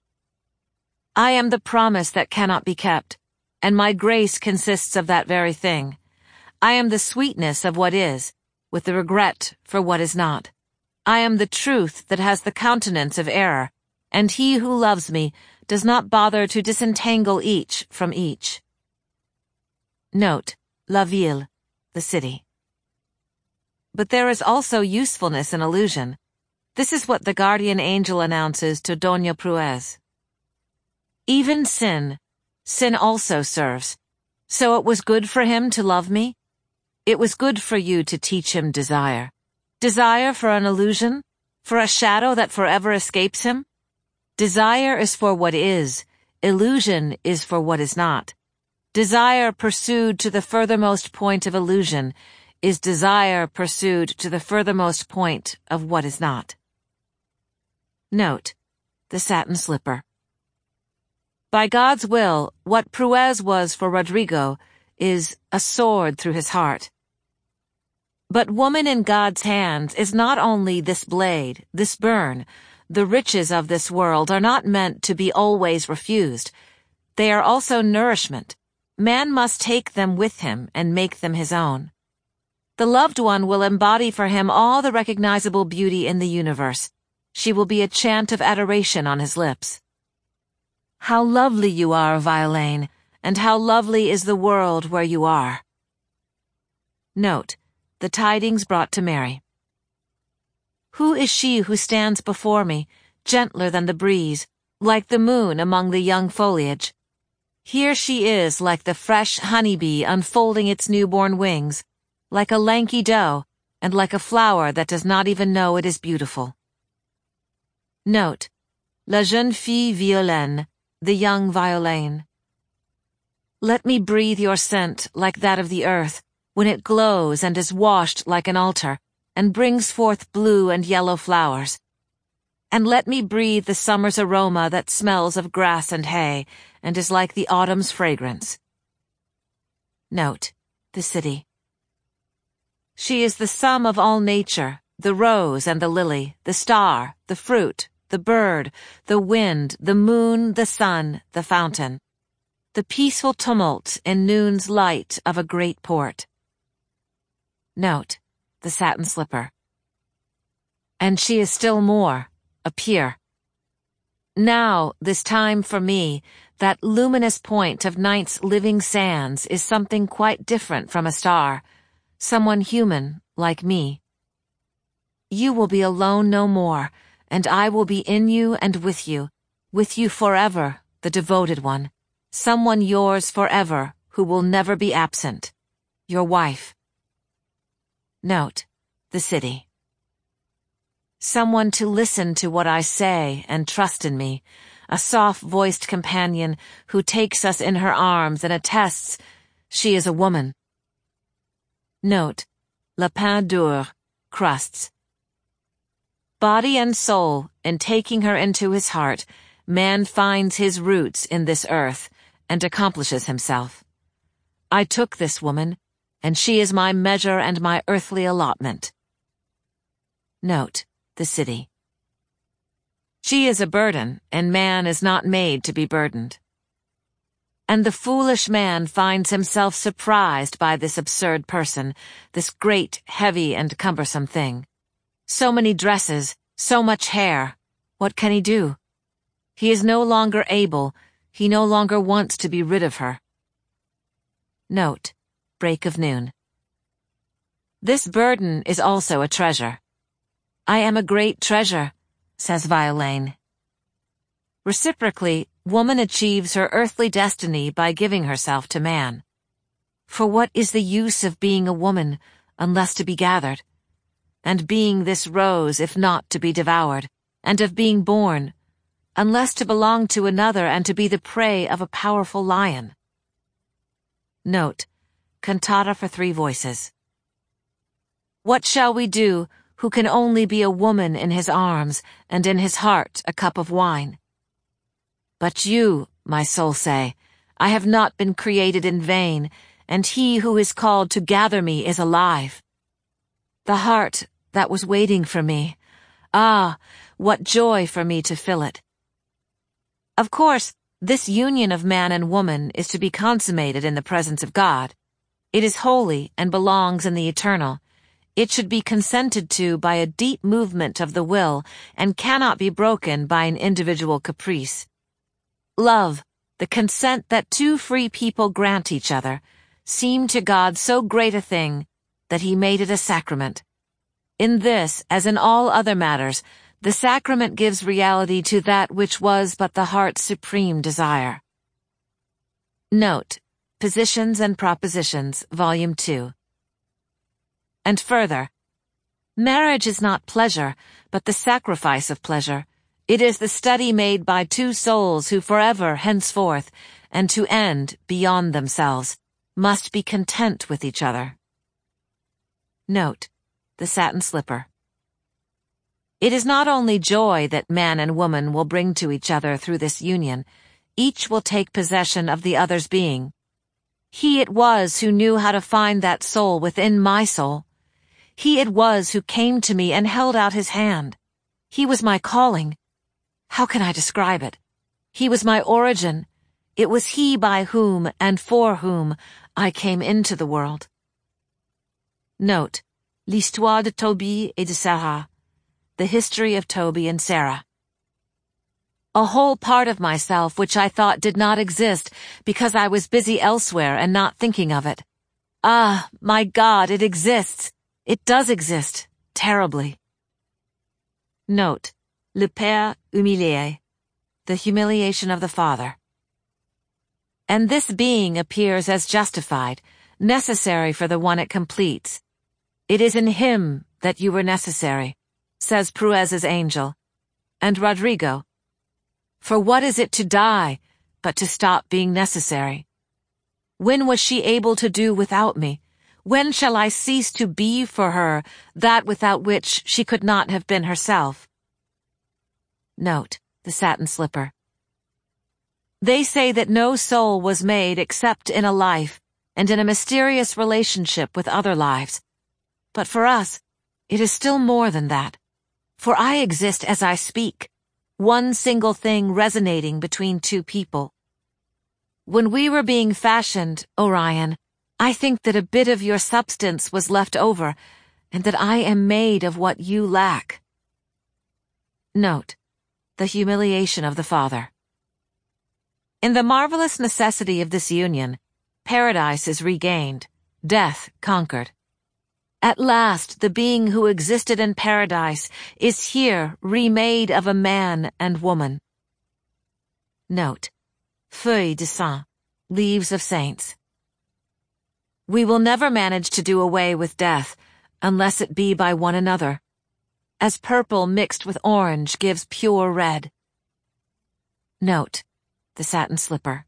I am the promise that cannot be kept, and my grace consists of that very thing. I am the sweetness of what is, with the regret for what is not. I am the truth that has the countenance of error, and he who loves me does not bother to disentangle each from each. Note, la ville, the city. But there is also usefulness in illusion. This is what the guardian angel announces to Doña Pruez. Even sin also serves. So it was good for him to love me? It was good for you to teach him desire. Desire for an illusion? For a shadow that forever escapes him? Desire is for what is. Illusion is for what is not. Desire pursued to the furthermost point of illusion is desire pursued to the furthermost point of what is not. Note, the satin slipper. By God's will, what Pruez was for Rodrigo is a sword through his heart. But woman in God's hands is not only this blade, this burn. The riches of this world are not meant to be always refused. They are also nourishment. Man must take them with him and make them his own. The loved one will embody for him all the recognizable beauty in the universe. She will be a chant of adoration on his lips. How lovely you are, Violaine, and how lovely is the world where you are. Note, the tidings brought to Mary. Who is she who stands before me, gentler than the breeze, like the moon among the young foliage? Here she is like the fresh honeybee unfolding its newborn wings, like a lanky doe, and like a flower that does not even know it is beautiful. Note, la jeune fille Violaine, the young Violaine. Let me breathe your scent like that of the earth, when it glows and is washed like an altar, and brings forth blue and yellow flowers. And let me breathe the summer's aroma that smells of grass and hay, and is like the autumn's fragrance. Note, the city. She is the sum of all nature, the rose and the lily, the star, the fruit, the bird, the wind, the moon, the sun, the fountain. The peaceful tumult in noon's light of a great port. Note, the satin slipper. And she is still more, a peer. Now, this time for me, that luminous point of night's living sands is something quite different from a star, someone human like me. You will be alone no more, and I will be in you and with you forever, the devoted one, someone yours forever who will never be absent, your wife. Note, the city. Someone to listen to what I say and trust in me, a soft-voiced companion who takes us in her arms and attests she is a woman. Note, le pain dur, crusts. Body and soul, in taking her into his heart, man finds his roots in this earth and accomplishes himself. I took this woman, and she is my measure and my earthly allotment. Note, the city. She is a burden, and man is not made to be burdened. And the foolish man finds himself surprised by this absurd person, this great, heavy, and cumbersome thing. So many dresses, so much hair. What can he do? He is no longer able, he no longer wants to be rid of her. Note, break of noon. This burden is also a treasure. I am a great treasure, says Violaine. Reciprocally, woman achieves her earthly destiny by giving herself to man. For what is the use of being a woman unless to be gathered? And being this rose if not to be devoured, and of being born, unless to belong to another and to be the prey of a powerful lion. Note, cantata for three voices. What shall we do who can only be a woman in his arms and in his heart a cup of wine? But you, my soul say, I have not been created in vain, and he who is called to gather me is alive. The heart that was waiting for me, ah, what joy for me to fill it. Of course, this union of man and woman is to be consummated in the presence of God. It is holy and belongs in the eternal. It should be consented to by a deep movement of the will and cannot be broken by an individual caprice. Love, the consent that two free people grant each other, seemed to God so great a thing that he made it a sacrament. In this, as in all other matters, the sacrament gives reality to that which was but the heart's supreme desire. Note, Positions and Propositions, Volume 2. And further, marriage is not pleasure, but the sacrifice of pleasure. It is the study made by two souls who forever, henceforth, and to end, beyond themselves, must be content with each other. Note, the satin slipper. It is not only joy that man and woman will bring to each other through this union. Each will take possession of the other's being. He it was who knew how to find that soul within my soul. He it was who came to me and held out his hand. He was my calling. How can I describe it? He was my origin. It was he by whom and for whom I came into the world. Note, L'histoire de Tobie et de Sarah. The history of Toby and Sarah. A whole part of myself which I thought did not exist because I was busy elsewhere and not thinking of it. Ah, my God, it exists. It does exist, terribly. Note, Le Père humilié, the humiliation of the Father. And this being appears as justified, necessary for the one it completes. It is in him that you were necessary, says Pruez's angel. And Rodrigo, for what is it to die, but to stop being necessary? When was she able to do without me? When shall I cease to be for her that without which she could not have been herself? Note, the satin slipper. They say that no soul was made except in a life and in a mysterious relationship with other lives. But for us, it is still more than that. For I exist as I speak, one single thing resonating between two people. When we were being fashioned, Orion, I think that a bit of your substance was left over, and that I am made of what you lack. Note: the humiliation of the father. In the marvelous necessity of this union, paradise is regained, death conquered. At last, the being who existed in paradise is here remade of a man and woman. Note: Feuilles de Saints, Leaves of Saints. We will never manage to do away with death, unless it be by one another, as purple mixed with orange gives pure red. Note: the satin slipper.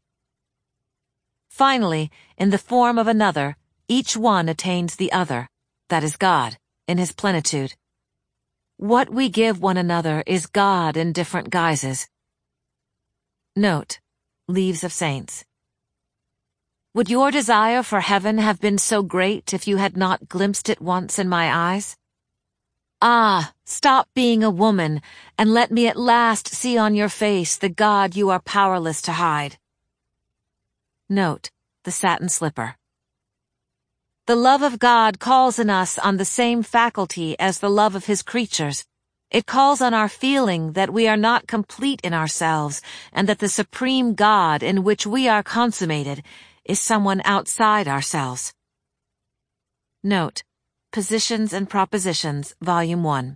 Finally, in the form of another, each one attains the other, that is God, in his plenitude. What we give one another is God in different guises. Note: Leaves of Saints. Would your desire for heaven have been so great if you had not glimpsed it once in my eyes? Ah, stop being a woman, and let me at last see on your face the God you are powerless to hide. Note: the satin slipper. The love of God calls in us on the same faculty as the love of his creatures. It calls on our feeling that we are not complete in ourselves, and that the supreme God in which we are consummated is someone outside ourselves. Note: Positions and Propositions, Volume 1.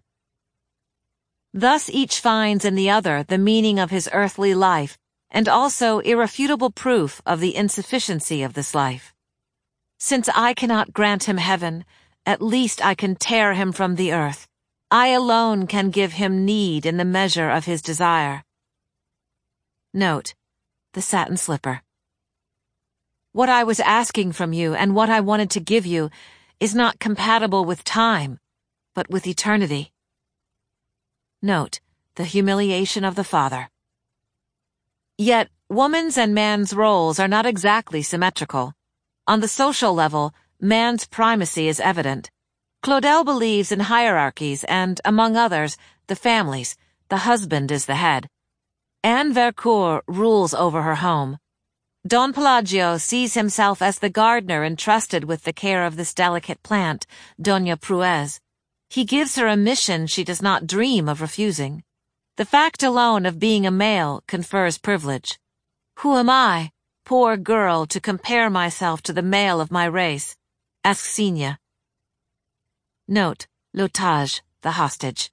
Thus each finds in the other the meaning of his earthly life, and also irrefutable proof of the insufficiency of this life. Since I cannot grant him heaven, at least I can tear him from the earth. I alone can give him need in the measure of his desire. Note: the satin slipper. What I was asking from you and what I wanted to give you is not compatible with time, but with eternity. Note: the humiliation of the father. Yet, woman's and man's roles are not exactly symmetrical. On the social level, man's primacy is evident. Claudel believes in hierarchies and, among others, the families. The husband is the head. Anne Vercourt rules over her home. Don Pelagio sees himself as the gardener entrusted with the care of this delicate plant, Doña Pruez. He gives her a mission she does not dream of refusing. The fact alone of being a male confers privilege. Who am I, poor girl, to compare myself to the male of my race? Asks Signa. Note: l'otage, the hostage.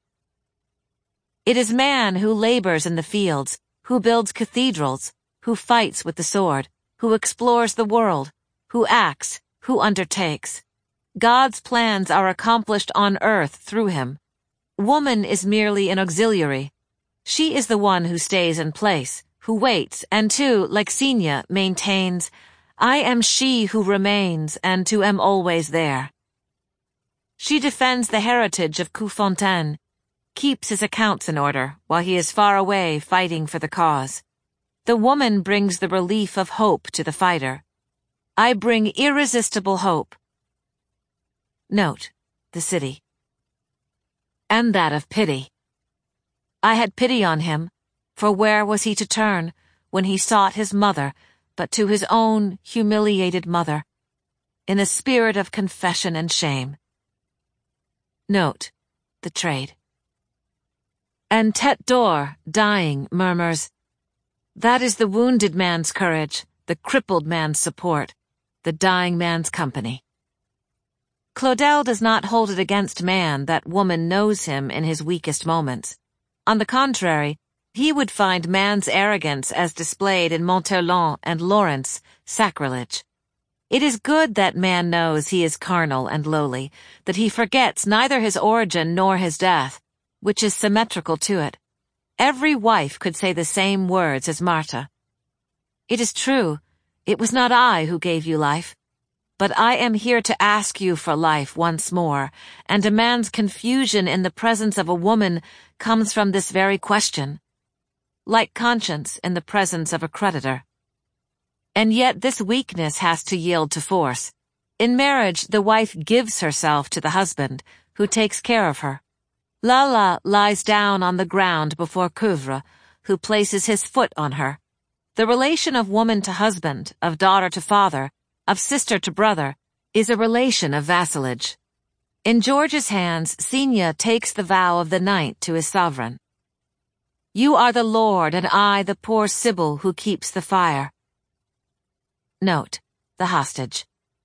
It is man who labors in the fields, who builds cathedrals, who fights with the sword, who explores the world, who acts, who undertakes. God's plans are accomplished on earth through him. Woman is merely an auxiliary. She is the one who stays in place, who waits, and who, like Signa, maintains, I am she who remains and who am always there. She defends the heritage of Couffontaine, keeps his accounts in order while he is far away fighting for the cause. The woman brings the relief of hope to the fighter. I bring irresistible hope. Note: the city. And that of pity. I had pity on him, for where was he to turn when he sought his mother, but to his own humiliated mother, in a spirit of confession and shame. Note: the trade. And Tête d'Or, dying, murmurs, that is the wounded man's courage, the crippled man's support, the dying man's company. Claudel does not hold it against man that woman knows him in his weakest moments. On the contrary, he would find man's arrogance as displayed in Monterland and Lawrence sacrilege. It is good that man knows he is carnal and lowly, that he forgets neither his origin nor his death, which is symmetrical to it. Every wife could say the same words as Martha. It is true, it was not I who gave you life, but I am here to ask you for life once more, and a man's confusion in the presence of a woman comes from this very question, like conscience in the presence of a creditor. And yet this weakness has to yield to force. In marriage, the wife gives herself to the husband, who takes care of her. Lala lies down on the ground before Kuvra, who places his foot on her. The relation of woman to husband, of daughter to father, of sister to brother, is a relation of vassalage. In George's hands, Senya takes the vow of the knight to his sovereign. You are the Lord, and I the poor Sibyl who keeps the fire. Note: the hostage.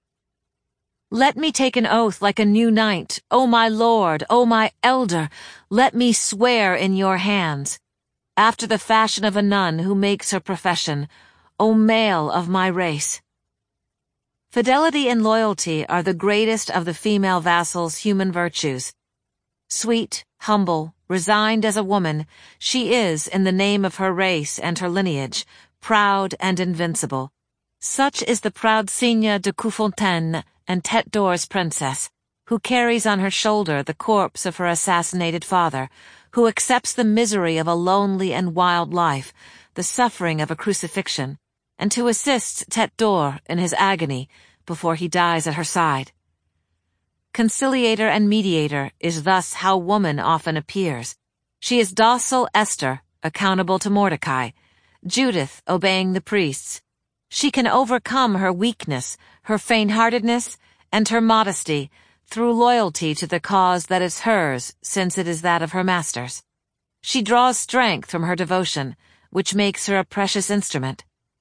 Let me take an oath like a new knight, O my lord, O my elder, let me swear in your hands, after the fashion of a nun who makes her profession, O male of my race. Fidelity and loyalty are the greatest of the female vassal's human virtues. Sweet, humble, resigned as a woman, she is, in the name of her race and her lineage, proud and invincible. Such is the proud Senya de Coufontaine and Tête d'Or's princess, who carries on her shoulder the corpse of her assassinated father, who accepts the misery of a lonely and wild life, the suffering of a crucifixion, and who assists Tête d'Or in his agony before he dies at her side. Conciliator and mediator is thus how woman often appears. She is docile Esther, accountable to Mordecai, Judith obeying the priests. She can overcome her weakness, her faint-heartedness, and her modesty through loyalty to the cause that is hers, since it is that of her masters. She draws strength from her devotion, which makes her a precious instrument.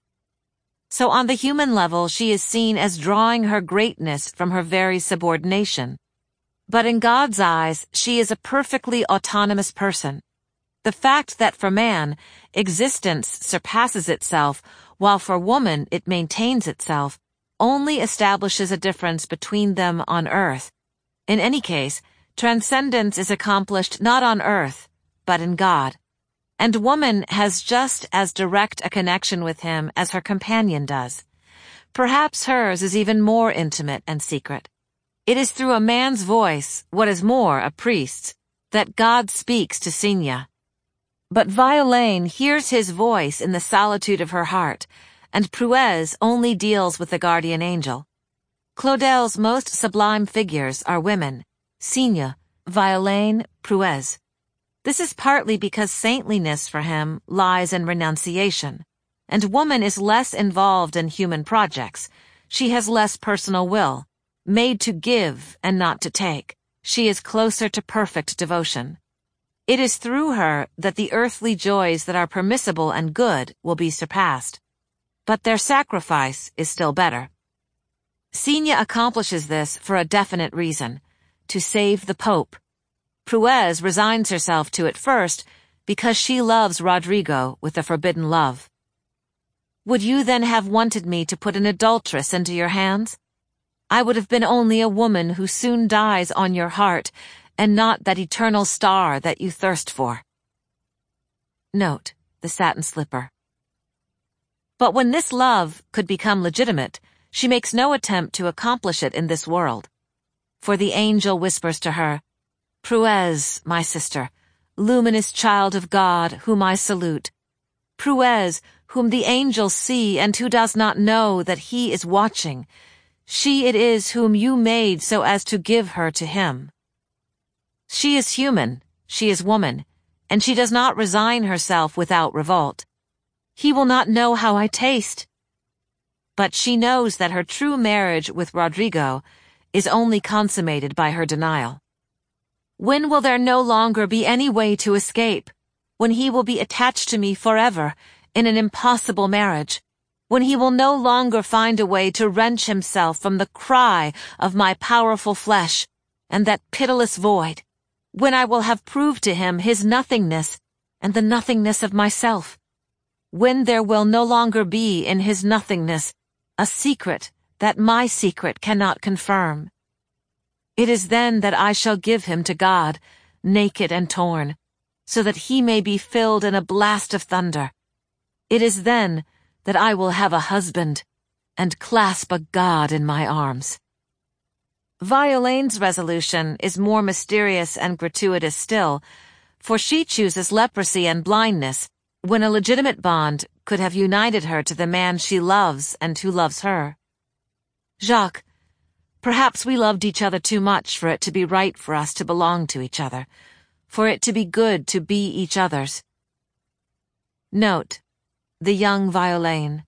So on the human level, she is seen as drawing her greatness from her very subordination. But in God's eyes, she is a perfectly autonomous person. The fact that for man, existence surpasses itself, while for woman it maintains itself, only establishes a difference between them on earth. In any case, transcendence is accomplished not on earth, but in God. And woman has just as direct a connection with him as her companion does. Perhaps hers is even more intimate and secret. It is through a man's voice, what is more, a priest's, that God speaks to Senya. But Violaine hears his voice in the solitude of her heart, and Pruez only deals with the guardian angel. Claudel's most sublime figures are women: Senya, Violaine, Pruez. This is partly because saintliness for him lies in renunciation, and woman is less involved in human projects. She has less personal will, made to give and not to take. She is closer to perfect devotion. It is through her that the earthly joys that are permissible and good will be surpassed. But their sacrifice is still better. Senya accomplishes this for a definite reason: to save the Pope. Pruez resigns herself to it first because she loves Rodrigo with a forbidden love. Would you then have wanted me to put an adulteress into your hands? I would have been only a woman who soon dies on your heart, and not that eternal star that you thirst for. Note: the satin slipper. But when this love could become legitimate, she makes no attempt to accomplish it in this world. For the angel whispers to her, Pruez, my sister, luminous child of God, whom I salute. Pruez, whom the angels see and who does not know that he is watching. She it is whom you made so as to give her to him. She is human, she is woman, and she does not resign herself without revolt. He will not know how I taste. But she knows that her true marriage with Rodrigo is only consummated by her denial. When will there no longer be any way to escape? When he will be attached to me forever, in an impossible marriage? When he will no longer find a way to wrench himself from the cry of my powerful flesh, and that pitiless void? When I will have proved to him his nothingness, and the nothingness of myself? When there will no longer be in his nothingness a secret that my secret cannot confirm? It is then that I shall give him to God, naked and torn, so that he may be filled in a blast of thunder. It is then that I will have a husband, and clasp a God in my arms. Violaine's resolution is more mysterious and gratuitous still, for she chooses leprosy and blindness, when a legitimate bond could have united her to the man she loves and who loves her. Jacques, Perhaps we loved each other too much for it to be right for us to belong to each other, for it to be good to be each other's. Note: the young Violaine.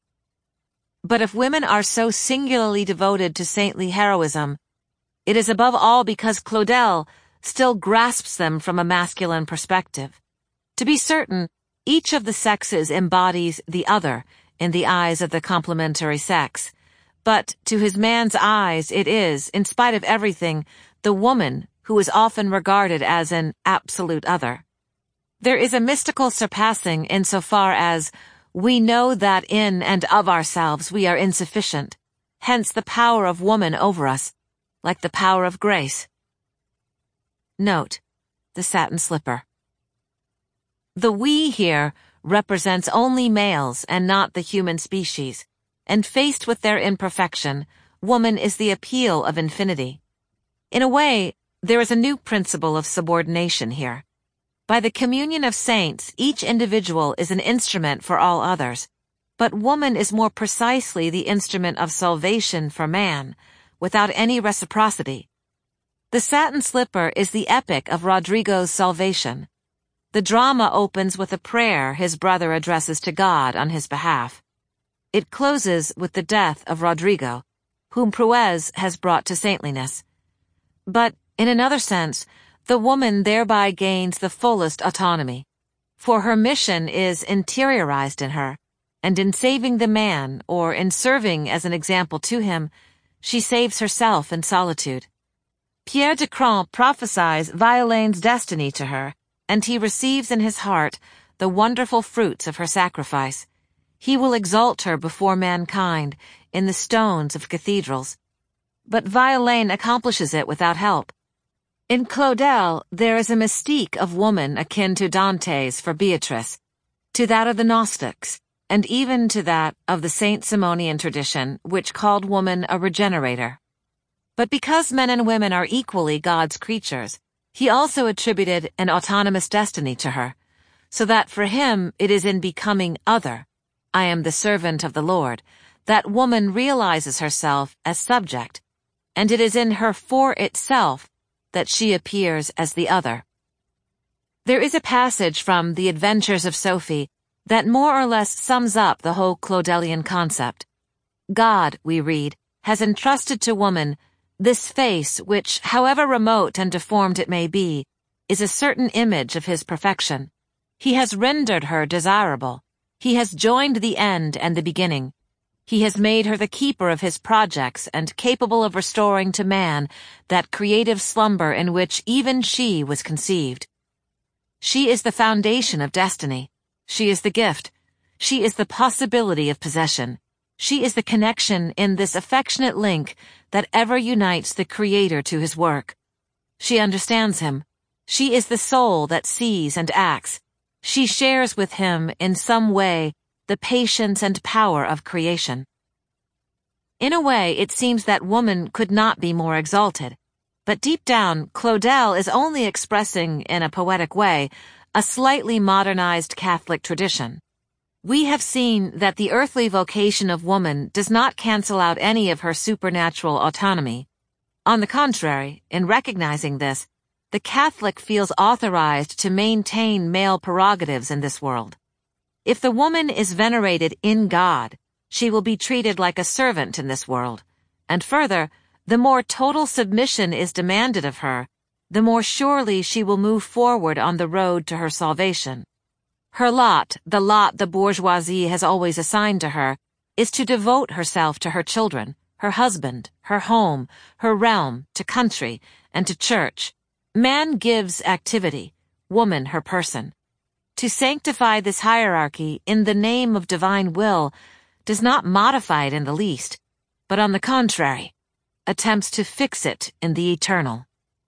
But if women are so singularly devoted to saintly heroism, it is above all because Claudel still grasps them from a masculine perspective. To be certain, each of the sexes embodies the other in the eyes of the complementary sex, but to his man's eyes it is, in spite of everything, the woman who is often regarded as an absolute other. There is a mystical surpassing insofar as we know that in and of ourselves we are insufficient, hence the power of woman over us, like the power of grace. Note: the satin slipper. The we here represents only males and not the human species, and faced with their imperfection, woman is the appeal of infinity. In a way, there is a new principle of subordination here. By the communion of saints, each individual is an instrument for all others, but woman is more precisely the instrument of salvation for man, without any reciprocity. The satin slipper is the epic of Rodrigo's salvation. The drama opens with a prayer his brother addresses to God on his behalf. It closes with the death of Rodrigo, whom Pruez has brought to saintliness. But, in another sense, the woman thereby gains the fullest autonomy, for her mission is interiorized in her, and in saving the man, or in serving as an example to him, she saves herself in solitude. Pierre de Cran prophesies Violaine's destiny to her, and he receives in his heart the wonderful fruits of her sacrifice. He will exalt her before mankind in the stones of cathedrals. But Violaine accomplishes it without help. In Claudel, there is a mystique of woman akin to Dante's for Beatrice, to that of the Gnostics, and even to that of the Saint Simonian tradition, which called woman a regenerator. But because men and women are equally God's creatures, he also attributed an autonomous destiny to her, so that for him it is in becoming other, I am the servant of the Lord, that woman realizes herself as subject, and it is in her for itself that she appears as the other. There is a passage from The Adventures of Sophie that more or less sums up the whole Claudelian concept. God, we read, has entrusted to woman this face which, however remote and deformed it may be, is a certain image of his perfection. He has rendered her desirable. He has joined the end and the beginning. He has made her the keeper of his projects and capable of restoring to man that creative slumber in which even she was conceived. She is the foundation of destiny. She is the gift. She is the possibility of possession. She is the connection in this affectionate link that ever unites the Creator to his work. She understands him. She is the soul that sees and acts. She shares with him, in some way, the patience and power of creation. In a way, it seems that woman could not be more exalted, but deep down, Claudel is only expressing, in a poetic way, a slightly modernized Catholic tradition. We have seen that the earthly vocation of woman does not cancel out any of her supernatural autonomy. On the contrary, in recognizing this, the Catholic feels authorized to maintain male prerogatives in this world. If the woman is venerated in God, she will be treated like a servant in this world, and further, the more total submission is demanded of her, the more surely she will move forward on the road to her salvation. Her lot, the lot the bourgeoisie has always assigned to her, is to devote herself to her children, her husband, her home, her realm, to country, and to church. Man gives activity, woman her person. To sanctify this hierarchy in the name of divine will does not modify it in the least, but on the contrary, attempts to fix it in the eternal.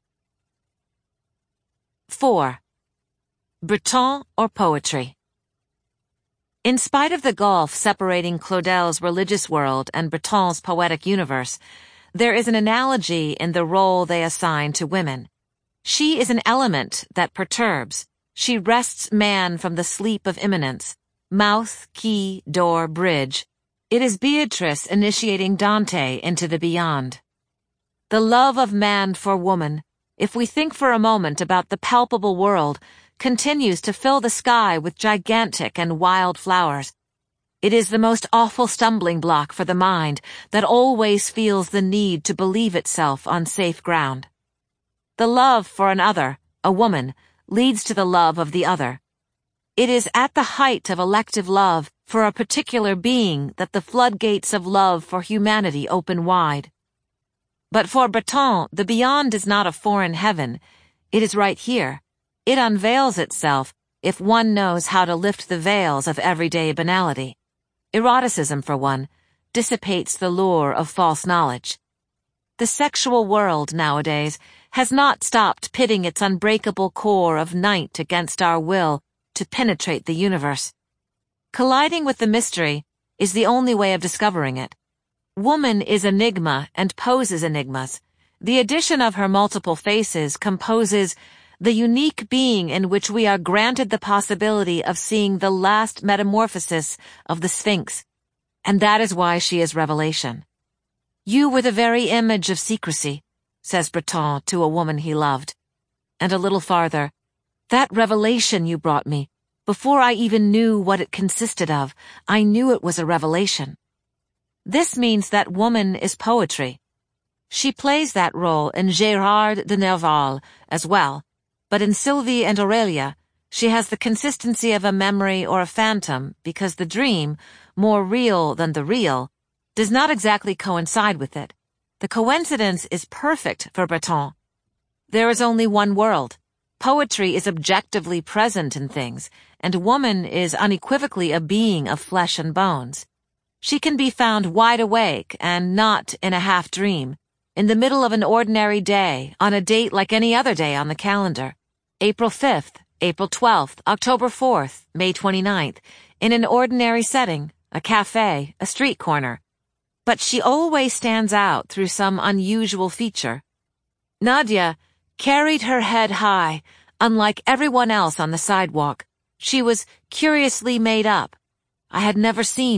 4. Breton or poetry. In spite of the gulf separating Claudel's religious world and Breton's poetic universe, there is an analogy in the role they assign to women. She is an element that perturbs. She wrests man from the sleep of immanence. Mouth, key, door, bridge. It is Beatrice initiating Dante into the beyond. The love of man for woman, if we think for a moment about the palpable world, continues to fill the sky with gigantic and wild flowers. It is the most awful stumbling block for the mind that always feels the need to believe itself on safe ground. The love for another, a woman, leads to the love of the other. It is at the height of elective love for a particular being that the floodgates of love for humanity open wide. But for Breton, the beyond is not a foreign heaven. It is right here. It unveils itself if one knows how to lift the veils of everyday banality. Eroticism, for one, dissipates the lure of false knowledge. The sexual world, nowadays, has not stopped pitting its unbreakable core of night against our will to penetrate the universe. Colliding with the mystery is the only way of discovering it. Woman is enigma and poses enigmas. The addition of her multiple faces composes the unique being in which we are granted the possibility of seeing the last metamorphosis of the Sphinx, and that is why she is revelation. You were the very image of secrecy, says Breton to a woman he loved. And a little farther, that revelation you brought me, before I even knew what it consisted of, I knew it was a revelation. This means that woman is poetry. She plays that role in Gérard de Nerval as well, but in Sylvie and Aurelia, she has the consistency of a memory or a phantom because the dream, more real than the real, does not exactly coincide with it. The coincidence is perfect for Breton. There is only one world. Poetry is objectively present in things, and woman is unequivocally a being of flesh and bones. She can be found wide awake and not in a half-dream, in the middle of an ordinary day, on a date like any other day on the calendar. April 5th, April 12th, October 4th, May 29th, in an ordinary setting, a cafe, a street corner. But she always stands out through some unusual feature. Nadia carried her head high, unlike everyone else on the sidewalk. She was curiously made up. I had never seen